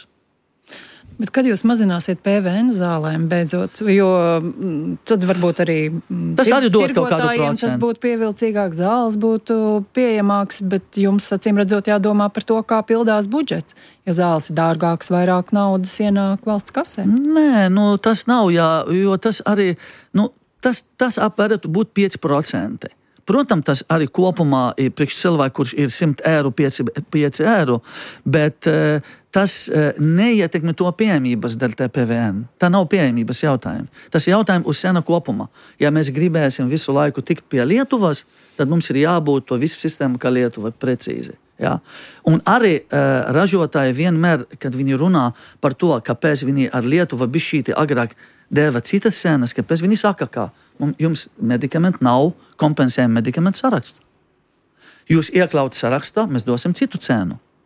Bet kad jūs mazināsiet P V N zālēm beidzot, jo tad varbūt arī tas arī dod kaut kādu procentu. Tas būtu pievilcīgāk, zāles būtu pieejamāks, bet jums, acīm redzot, jādomā par to, kā pildās budžets. Ja zāles ir dārgāks, vairāk naudas ienāk valsts kasē. Nē, nu tas nav, jā, jo tas arī, nu, tas, tas apvērētu būt pieci procenti. Protams, tas arī kopumā ir priekš cilvēku, kurš ir simt eiro, pieci eiro, bet uh, tas uh, neietekmē to pieejamības dēļ P V N. Tā nav pieejamības jautājums. Tas jautājums uz cenu kopumā. Ja mēs gribēsim visu laiku tikt pie Lietuvas, tad mums ir jābūt to visu sistēmu kā Lietuva precīzi. Ja? Un arī uh, ražotāji vienmēr, kad viņi runā par to, kāpēc viņi ar Lietuvu bišķīti agrāk dēva citas cenas, kāpēc viņi saka, ka jums medikamenti nav kompensējumi medikamentu sarakstā. Jūs iekļaut sarakstā, mēs dosim citu cenu.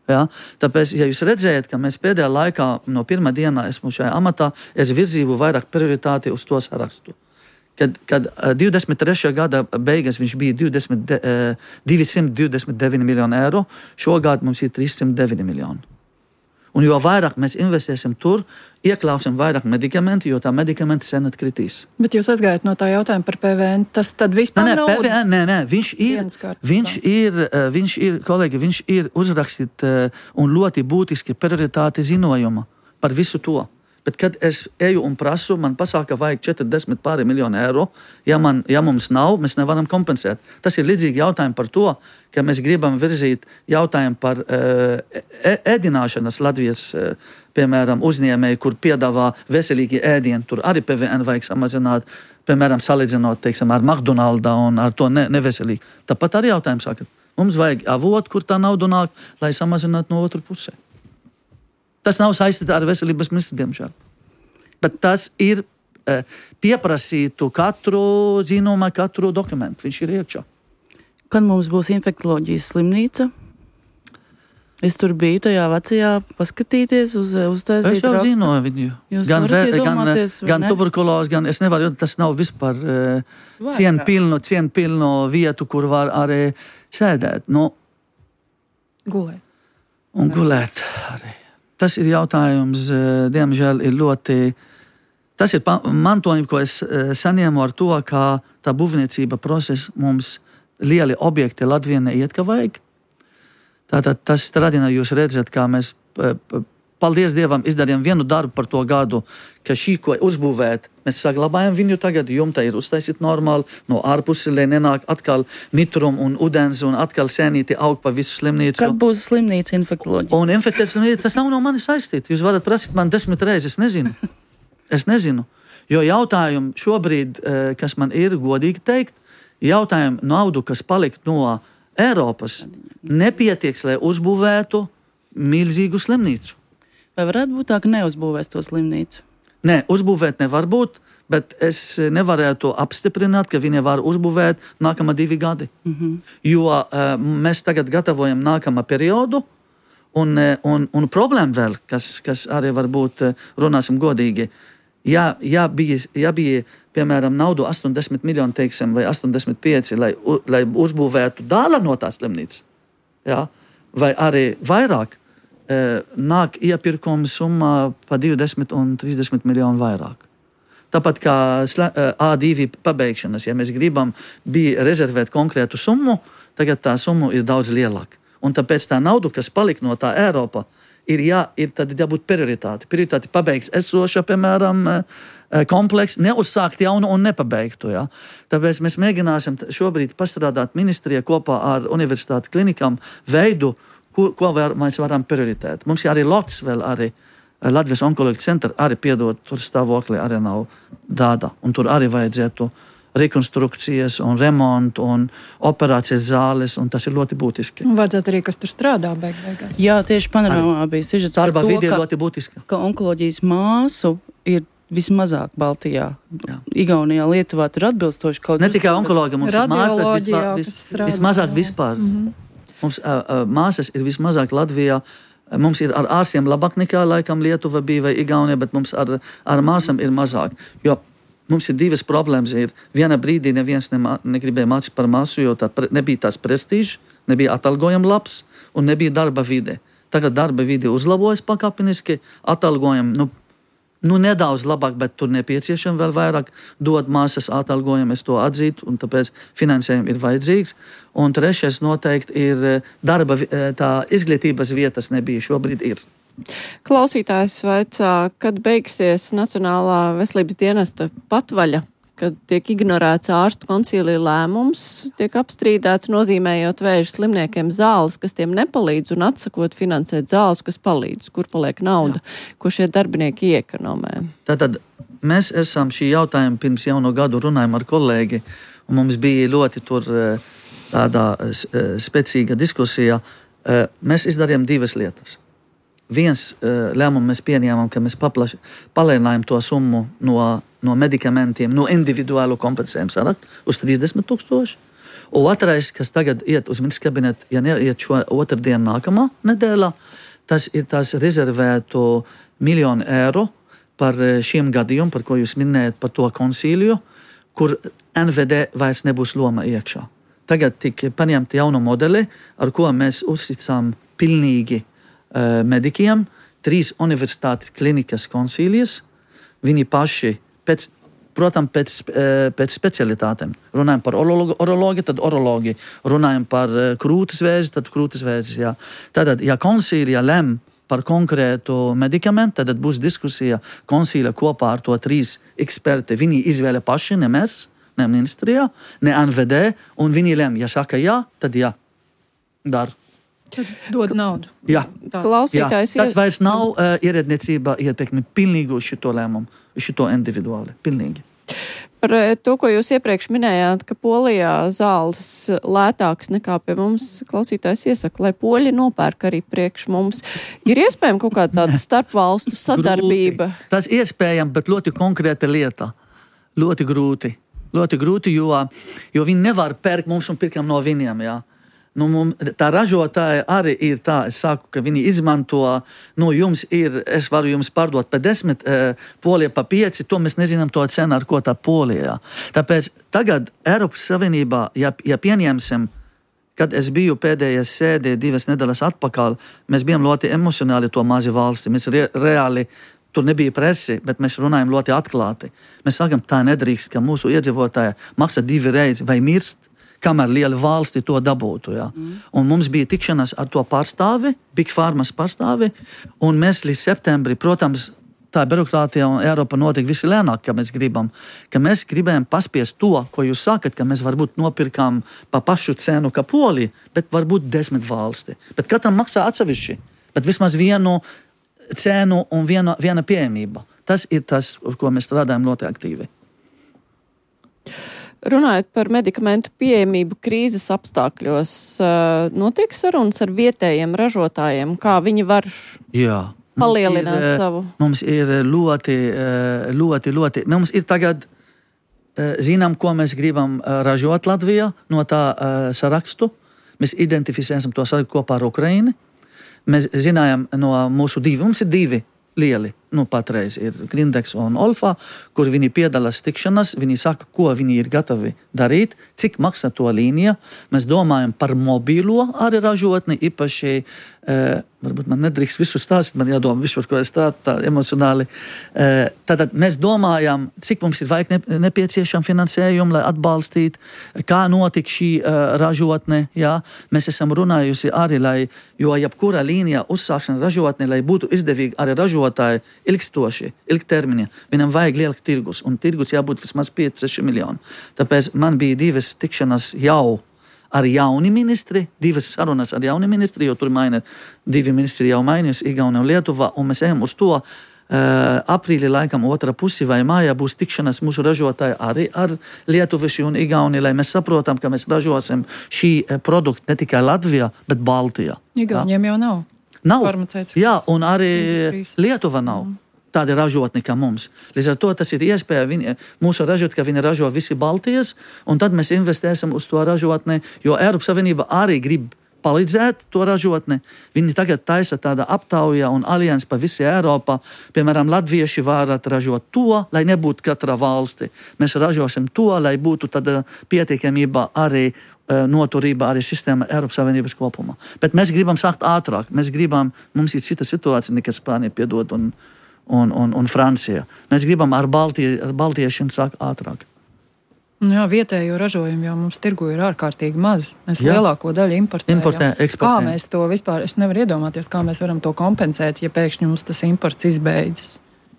Ja? Tāpēc, ja jūs redzējat, ka mēs pēdējā laikā no pirmā dienā esmu šajā amatā, es virzīju vairāk prioritāti uz to sarakstu. Kad, kad divdesmit trešā gada beigas viņš bija divsimt divdesmit deviņi miljoni eiro, šogad mums ir trīssimt deviņi miljoni. Un jo vairāk mēs investēsim tur, iekļausim vairāk medikamentu, jo tā medikamenti sen atkritīs. Bet jūs aizgājat no tā jautājuma par P V N, tas tad vispār nē, nav... P V N, nē, nē, viņš ir, viņš ir, viņš ir, kolēģi, viņš ir uzrakstīt un ļoti būtiski prioritāti ziņojuma par visu to. Bet, kad es eju un prasu, man pasaka, vajag četrdesmit pāri miljonu eiro. Ja, man, ja mums nav, mēs nevaram kompensēt. Tas ir līdzīgi jautājumi par to, ka mēs gribam virzīt jautājumu par uh, ēdināšanas Latvijas, uh, piemēram, uzņēmēju, kur piedāvā veselīgi ēdienu. Tur arī P V N vajag samazināt, piemēram, salīdzinot, teiksim, ar McDonalda un ar to ne, neveselīgi. Tāpat arī jautājums saka, mums vajag avot, kur tā nauda nāk, lai samazinātu no otru pusē. Tas nav saistīts ar veselības ministru, diemžēl. Bet tas ir e, pieprasītu katru zinuma, katru dokumentu. Viņš ir iekšā. Kad mums būs infektoloģijas slimnīca? Es tur biju tajā vecajā paskatīties uz, uz tās es jau zināju viņu. Jūs gan ve, gan, gan ne? tuberkulozi, gan es nevaru, tas nav vispār e, cienpilnu, cienpilnu vietu, kur var arī sēdēt. Nu, gulēt. Un gulēt arī. Tas ir jautājums, diemžēl, ir ļoti... Tas ir mantojums, ko es saņēmu ar to, ka tā būvniecība procesa mums lieli objekti Latvijā neiet, ka vajag. Tātad tas radina, jūs redzat, kā mēs, paldies Dievam, izdarījām vienu darbu par to gadu, ka šī, ko uzbūvēt, mēs saglabājam viņu tagad, jumta ir uztaisīt normāli, no ārpusi, lai nenāk atkal mitrum un udens un atkal sēnīti aug pa visu slimnīcu. Kad būs slimnīca infektoloģija? Un infektēt slimnīca, tas nav no mani saistīt. Jūs varat prasīt man desmit reizes, es nezinu. Es nezinu. Jo jautājumi šobrīd, kas man ir godīgi teikt, jautājumi naudu, kas palikt no Eiropas, nepietieks, lai uzbūvētu milzīgu slimnīcu. Vai varētu būt tā, ka neuzbūvēs to slimnīcu? Nē, uzbūvēt nevar būt, bet es nevarētu apstiprināt, ka viņi var uzbūvēt nākamā divi gadi. Mm-hmm. Jo uh, mēs tagad gatavojam nākamā periodu, un, un, un problēma vēl, kas, kas arī varbūt runāsim godīgi, ja, ja, bija, ja bija, piemēram, naudu astoņdesmit miljoni, teiksim, vai astoņdesmit pieci, lai, lai uzbūvētu dāla no tās slimnīcas, ja? Vai arī vairāk, nāk iepirkuma summā pa divdesmit un trīsdesmit miljonu vairāk. Tāpat kā A divi pabeigšanas, ja mēs gribam bija rezervēt konkrētu summu, tagad tā summa ir daudz lielāka. Un tāpēc tā nauda, kas palika no tā Eiropa, ir, jā, ir tad jābūt prioritāti. Prioritāti pabeigs esoša, piemēram, kompleks, neuzsākt jaunu un nepabeigtu. Ja? Tāpēc mēs mēģināsim šobrīd pastrādāt ministrijā kopā ar universitāti klinikām veidu, ko, ko var, mēs varam prioritēt. Mums ir arī lots vēl arī Latvijas onkoloģijas centra arī piedod, tur stāvokli arī nav tāda. Un tur arī vajadzētu rekonstrukcijas un remontu un operācijas zāles, un tas ir ļoti būtiski. Un vajadzētu arī, kas tur strādā beig beigās. Jā, tieši panorāmā bija sižets par to, ka, ir ļoti būtiska. Ka onkoloģijas māsu ir vismazāk Baltijā. Jā. Igaunijā, Lietuvā tur atbilstoši kaut kas. Ne tikai onkoloģija, mums ir māsas vispār, vis, vismazāk vispār. Mm-hmm. Mums uh, uh, māsas ir vismazāk Latvijā. Mums ir ar ārstiem labāk nekā laikam Lietuva bija vai Igaunija, bet mums ar, ar māsam ir mazāk. Jo mums ir divas problēmas. Ir viena brīdī neviens ne, negribēja mācīt par māsu, jo tā pre, nebija tās prestīžs, nebija atalgojuma labs un nebija darba vide. Tagad darba vide uzlabojas pakāpeniski, atalgojam, nu, nu nedaudz labāk, bet tur nepieciešam vēl vairāk dot māsas atalgojumu, es to atzītu, un tāpēc finansējumi ir vajadzīgs. Un trešais noteikti ir darba, tā izglītības vietas nebija, šobrīd ir. Klausītājs vaicā, kad beigsies Nacionālā veselības dienesta patvaļa, kad tiek ignorēts ārstu koncīlija lēmums, tiek apstrīdēts nozīmējot vēža slimniekiem zāles, kas tiem nepalīdz, un atsakot finansēt zāles, kas palīdz, kur paliek nauda, Jā. Ko šie darbinieki iekonomē. Tātad mēs esam šī jautājuma pirms jauno gadu runājam ar kolēģi, un mums bija ļoti tur tādā spēcīga diskusija. Mēs izdarījām divas lietas. Viens lēmumu mēs pieņēmām, ka mēs paplaši, palēnājam to summu no, no medikamentiem, no individuālu kompensējumu saraktu uz trīsdesmit tūkstoši. Otrais, kas tagad iet uz ministra kabinetu, ja neiet šo otrdienu nākamā nedēļā, tas ir tas rezervētu miljonu eiro par šiem gadījumiem, par ko jūs minējat, par to konsīliju, kur N V D vairs nebūs loma iekšā. Tagad tika paņemta jauna modeli, ar ko mēs uzsicām pilnīgi uh, medikiem, trīs universitātes klinikas konsīlijas, viņi paši pēc, protams, pēc, pēc specialitātēm. Runājam par orologi, tad orologi. Runājam par krūtis vēzi, tad krūtis vēzis, jā. Tātad, ja konsīlija lem par konkrētu medikamentu, tad būs diskusija konsīlija kopā ar to trīs eksperti. Viņi izvēle paši, ne mēs, ne ministrijā, ne N V D, un viņi lem, ja saka jā, tad jā, dar. Tad dod naudu. Jā, klausītājs. Jā. Tas vairs nav uh, ierēdniecība ietekmi pilnīgi uz šito lēmumu, uz šito individuāli, pilnīgi. Par to, ko jūs iepriekš minējāt, ka Polijā zāles lētāks nekā pie mums, klausītājs iesaka, lai poļi nopērk arī priekš mums. Ir iespējama kaut kāda tāda starpvalstu sadarbība? Grūti. Tas iespējams, bet ļoti konkrēta lieta. Ļoti grūti. Ļoti grūti, jo, jo viņi nevar pērkt mums un pirkam no viņiem, jā. Nu, mums, tā ražotāja arī ir tā, es saku, ka viņi izmanto, nu, jums ir, es varu jums pārdot pa desmit, e, Polija pa pieci, to mēs nezinām to cenu, ar ko tā Polijā. Tāpēc tagad Eiropas Savienībā, ja, ja pieņemsim, kad es biju pēdējais sēdē divas nedēļas atpakaļ, mēs bijām ļoti emocionāli to mazi valsti, mēs re, reāli, tur nebija presi, bet mēs runājam ļoti atklāti. Mēs sakam, tā nedrīkst, ka mūsu iedzīvotāji maksā divi reizi vai mirst, kamēr liela valsti to dabūtu. Ja. Mm. Un mums bija tikšanās ar to pārstāvi, Big Pharmas pārstāvi, un mēs līdz septembri, protams, tā birokrātija un Eiropa notiek visi lēnāk, ka mēs gribam, ka mēs gribējam paspiest to, ko jūs sakat, ka mēs varbūt nopirkam pa pašu cenu kā Polija, bet varbūt desmit valsti. Bet katram maksā atsevišķi, bet vismaz vienu cenu un viena, viena pieejamība. Tas ir tas, ar ko mēs strādājam ļoti aktīvi. Runājot par medikamentu pieejamību krīzes apstākļos, notiek sarunas ar vietējiem ražotājiem, kā viņi var Jā, palielināt ir, savu? Mums ir ļoti, ļoti, ļoti, mums ir tagad, zinām, ko mēs gribam ražot Latvijā no tā sarakstu. Mēs identificējam to sarakstu kopā ar Ukraini. Mēs zinājām no mūsu divi, mums ir divi lieli. Nu, patreiz ir Grindex un Olfa, kur viņi piedalās tikšanās, viņi saka, ko viņi ir gatavi darīt, cik maksā to līnija. Mēs domājam par mobīlo arī ražotni, īpaši, e, varbūt man nedrīkst visu stāstīt, man jādomā visu, par ko es stāstu tā emocionāli. E, tātad mēs domājam, cik mums ir vajag ne, nepieciešam finansējumu, lai atbalstītu, kā notika šī e, ražotne. Jā. Mēs esam runājusi arī, lai, jo jebkura līnija uzsākšana ražotne, lai būtu izdevīgi arī ražotāji, ilgstoši, ilgtermiņā, viņam vajag lielāks tirgus, un tirgus jābūt vismaz pieci seši miljoni. Tāpēc man bija divas tikšanas jau ar jauni ministri, divas sarunas ar jauni ministri, jo tur maina, divi ministri jau mainījās, Igaunija un Lietuva, un mēs ejam uz to, uh, aprīļa laikam otra pusi vai mājā būs tikšanas mūsu ražotāji arī ar Lietuviši un Igauni, lai mēs saprotam, ka mēs ražosim šī produktu ne tikai Latvijā, bet Baltijā. Igauniem jau nav. Nav. Jā, un arī industrijas. Lietuva nav. Mm. Tāda ražotne kā mums. Līdz ar to tas ir iespēja viņi, mūsu ražot, ka viņi ražo visi Baltijas, un tad mēs investēsim uz to ražotni, jo Eiropas Savienība arī grib palīdzēt to ražotni. Viņi tagad taisa tāda aptauja un alianses pa visi Eiropā. Piemēram, latvieši varat ražot to, lai nebūtu katra valsti. Mēs ražosim to, lai būtu tāda pietiekamība arī noturība arī sistēma Eiropas Savienības kopumā. Bet mēs gribam sākt ātrāk. Mēs gribam, mums ir cita situācija nekā Spānija piedod un, un, un, un Francija. Mēs gribam ar, Baltie, ar baltiešiem sākt ātrāk. Jā, vietējo ražojumu jau mums tirgu ir ārkārtīgi maz. Mēs Jā. lielāko daļu importējam. Importē, kā mēs to vispār, es nevaru iedomāties, kā mēs varam to kompensēt, ja pēkšņi mums tas imports izbeidzas.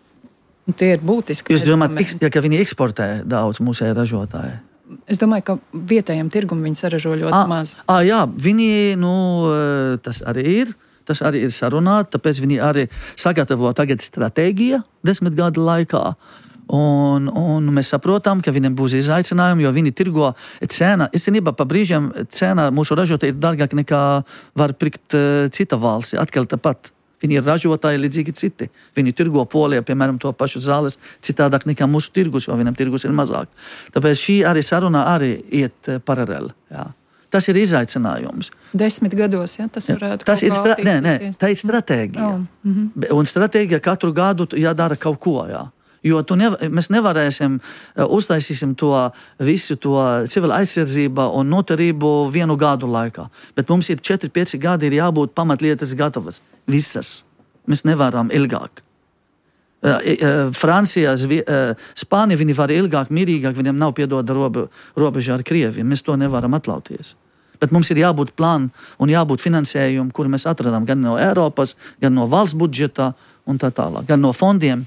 Un tie ir būtiski. Jūs domājat, ka viņi eksportē daudz mūsu ražotāji? Es domāju, ka vietējiem tirgum viņi saražo ļoti à, maz. À, jā, viņi, nu, tas arī ir. Tas arī ir sarunāt, tāpēc viņi arī sagatavo tagad stratēģiju desmit gadu laikā. Un, un mēs saprotam, ka viņiem būs izaicinājumi, jo viņi tirgo cena. Īstenībā pa brīžiem cena mūsu ražotāji ir dārgāk nekā var pirkt uh, cita valsts. Atkal tāpat Viņi ir ražotāji līdzīgi citi. Viņi tirgo Polijā, piemēram, to pašu zāles citādāk nekā mūsu tirgus, jo viņam tirgus ir mazāk. Tāpēc šī arī sarunā arī iet paralēli. Jā. Tas ir izaicinājums. Desmit gados, ja, tas varētu tas ir stra- nē, nē, tā ir stratēģija. Oh, mm-hmm. Un stratēģija katru gadu jādara kaut ko, jā. Jo tu nev, mēs nevarēsim, uh, uztaisīsim to visu to civil aizsardzību un noturību vienu gadu laikā. Bet mums ir četri pieci gadi, ir jābūt pamatlietas gatavas. Visas. Mēs nevaram ilgāk. Uh, uh, Francijā, uh, Spānija, viņi var ilgāk, mierīgāk, viņam nav piedoda robe, robeža ar Krieviju. Mēs to nevaram atlauties. Bet mums ir jābūt plānu un jābūt finansējumu, kur mēs atradām gan no Eiropas, gan no valsts budžeta un tā tālāk, gan no fondiem.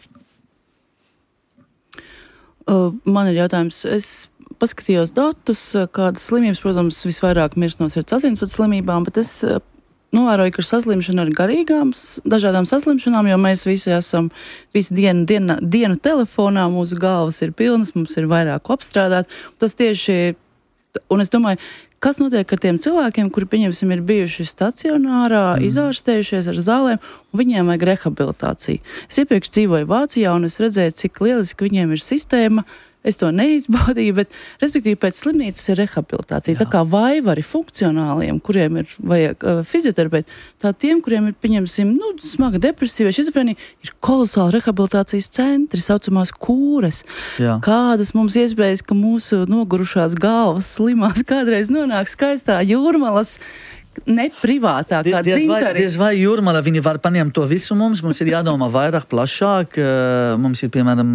Man ir jautājums, es paskatījos datus, kādas slimības, protams, visvairāk mirst no sirds asinsvadu slimībām, bet es novēroju, ka ir saslimšana ar garīgām, dažādām saslimšanām, jo mēs visi esam visu dienu, dienu, dienu telefonā, mūsu galvas ir pilnas, mums ir vairāk apstrādāt. Tas tieši, un es domāju, kas notiek ar tiem cilvēkiem, kuri, pieņemsim, ir bijuši stacionārā, mm. izārstējušies ar zālēm, un viņiem vajag rehabilitāciju. Es iepriekš dzīvoju Vācijā, un es redzēju, cik lieliski viņiem ir sistēma. Es to neizbaudīju, bet, respektīvi, pēc slimnīcas ir rehabilitācija. Jā. Tā kā vaivari funkcionāliem, kuriem ir vajag uh, fizioterapeiti, tā tiem, kuriem ir, pieņemsim, nu, smaga depresija vai šizofrēnija, ir kolosāli rehabilitācijas centri, saucamās kūres. Jā. Kādas mums iespējas, ka mūsu nogurušās galvas slimās kādreiz nonāk skaistā Jūrmalas, ne privātā, kā diez vai, dzintari. Diez vai Jūrmala, viņi var paņemt to visu mums, mums ir jādomā vairāk, plašāk, uh, mums ir, piemēram,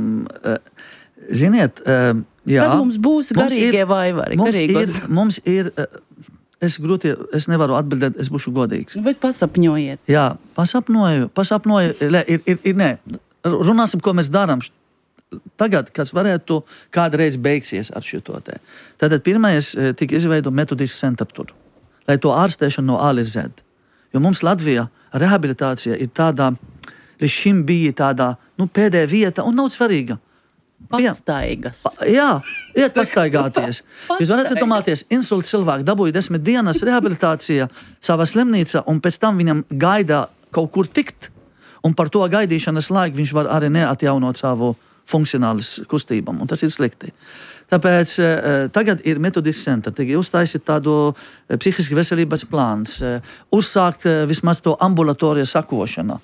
uh, ziniet, uh, jā. Tad mums būs garīgie vaivari. Mums ir, mums ir, uh, es grūti, es nevaru atbildēt, es būšu godīgs. Bet pasapņojiet. Jā, pasapņoju, pasapņoju, ir, ir, ir, nē, runāsim, ko mēs darām. Tagad, kas varētu kādreiz beigsies ar šito te. Tātad pirmais tika izveido metodisks centra tur, lai to ārstēšanu no A līdz Z. Jo mums Latvijā rehabilitācija ir tādā, līdz šim bija tādā, nu, pēdējā vieta un nav svarīga. Pastaigas. Pa, jā, iet pastaigāties. Jūs varat iedomāties, insulta cilvēku dabūja desmit dienas rehabilitācija savā slimnīcā, un pēc tam viņam gaida kaut kur tikt, un par to gaidīšanas laiku viņš var arī neatjaunot savu funkcionālas kustībām, un tas ir slikti. Tāpēc uh, tagad ir metodisks centra, tagad uztaisīt tādu uh, psihiski veselības plāns, uh, uzsākt uh, vismaz to ambulatoriju sakošanu.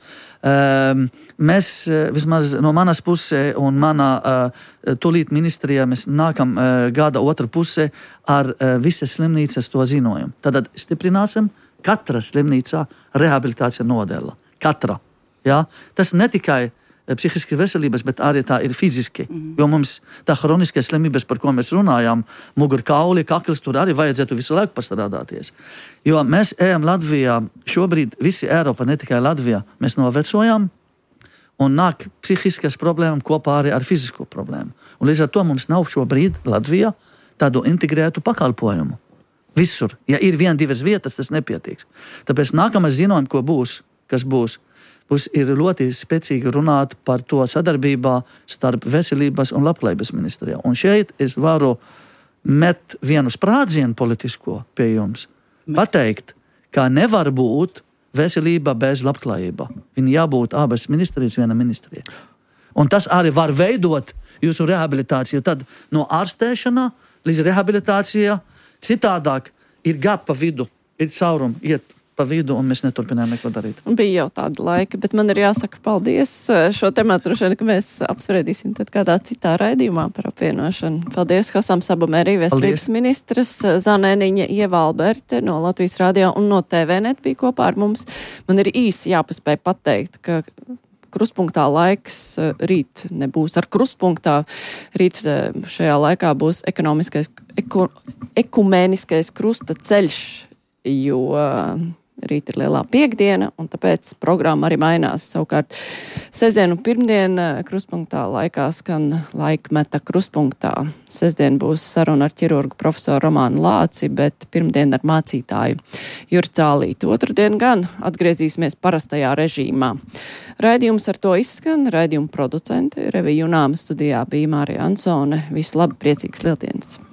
Uh, mēs, uh, vismaz no manas pusē un manā uh, tūlīt ministrijā, mēs nākam uh, gada otra pusē ar uh, visas slimnīcas to ziņojumu. Tad stiprināsim katra slimnīcā rehabilitācija nodēla. Katra. Ja? Tas ne tikai psihiski veselības, bet arī tā ir fiziski. Mm-hmm. Jo mums tā hroniskās slimības, par ko mēs runājām, mugurkauli, kakls, tur arī vajadzētu visu laiku pastrādāties. Jo mēs ejam Latvijā, šobrīd visi Eiropa, ne tikai Latvijā, mēs novecojam un nāk psihiskas problēmas kopā arī ar fizisko problēmu. Un līdz ar to mums nav šobrīd Latvijā tādu integrētu pakalpojumu. Visur. Ja ir viena, divas vietas, tas nepietiks. Tāpēc nākamais ziņojums, ko būs, kas būs, Būs ir ļoti spēcīgi runāt par to sadarbībā starp veselības un labklājības ministrijā. Un šeit es varu met vienu sprādzienu politisko pie jums. Pateikt, ka nevar būt veselība bez labklājība. Viņa jābūt abas ministrijas, viena ministrija. Un tas arī var veidot jūsu rehabilitāciju. Tad no ārstēšana līdz rehabilitācija citādāk ir gāt pa vidu, ir caurumi, iet pa vidu, un mēs neturpinām neko darīt. Bija jau tāda laika, bet man ir jāsaka paldies. Šo tematu droši vien, ka mēs apspriedīsim tad kādā citā raidījumā par apvienošanu. Paldies Hosam Sabumērī, veselības ministrs, Zanēniņa Ieva Alberte no Latvijas radio un no T V net bija kopā ar mums. Man ir īsi jāpaspēj pateikt, ka Krustpunktā laiks rīt nebūs ar krustpunktā. Rīt šajā laikā būs ekonomiskais, eku, ekumēniskais krusta ceļš, jo rīt ir lielā piekdiena, un tāpēc programma arī mainās. Savukārt sestdienu pirmdien krustpunktā laikā skan laikmeta krustpunktā. Sestdien būs saruna ar ķirurgu profesoru Romānu Lāci, bet pirmdien ar mācītāju Juri Cālīti. Otrdien gan atgriezīsimies parastajā režīmā. Raidījums ar to izskan, raidījuma producenti Revija Junāma studijā bija Mārija Ansone. Visu labi, priecīgs Lieldienas!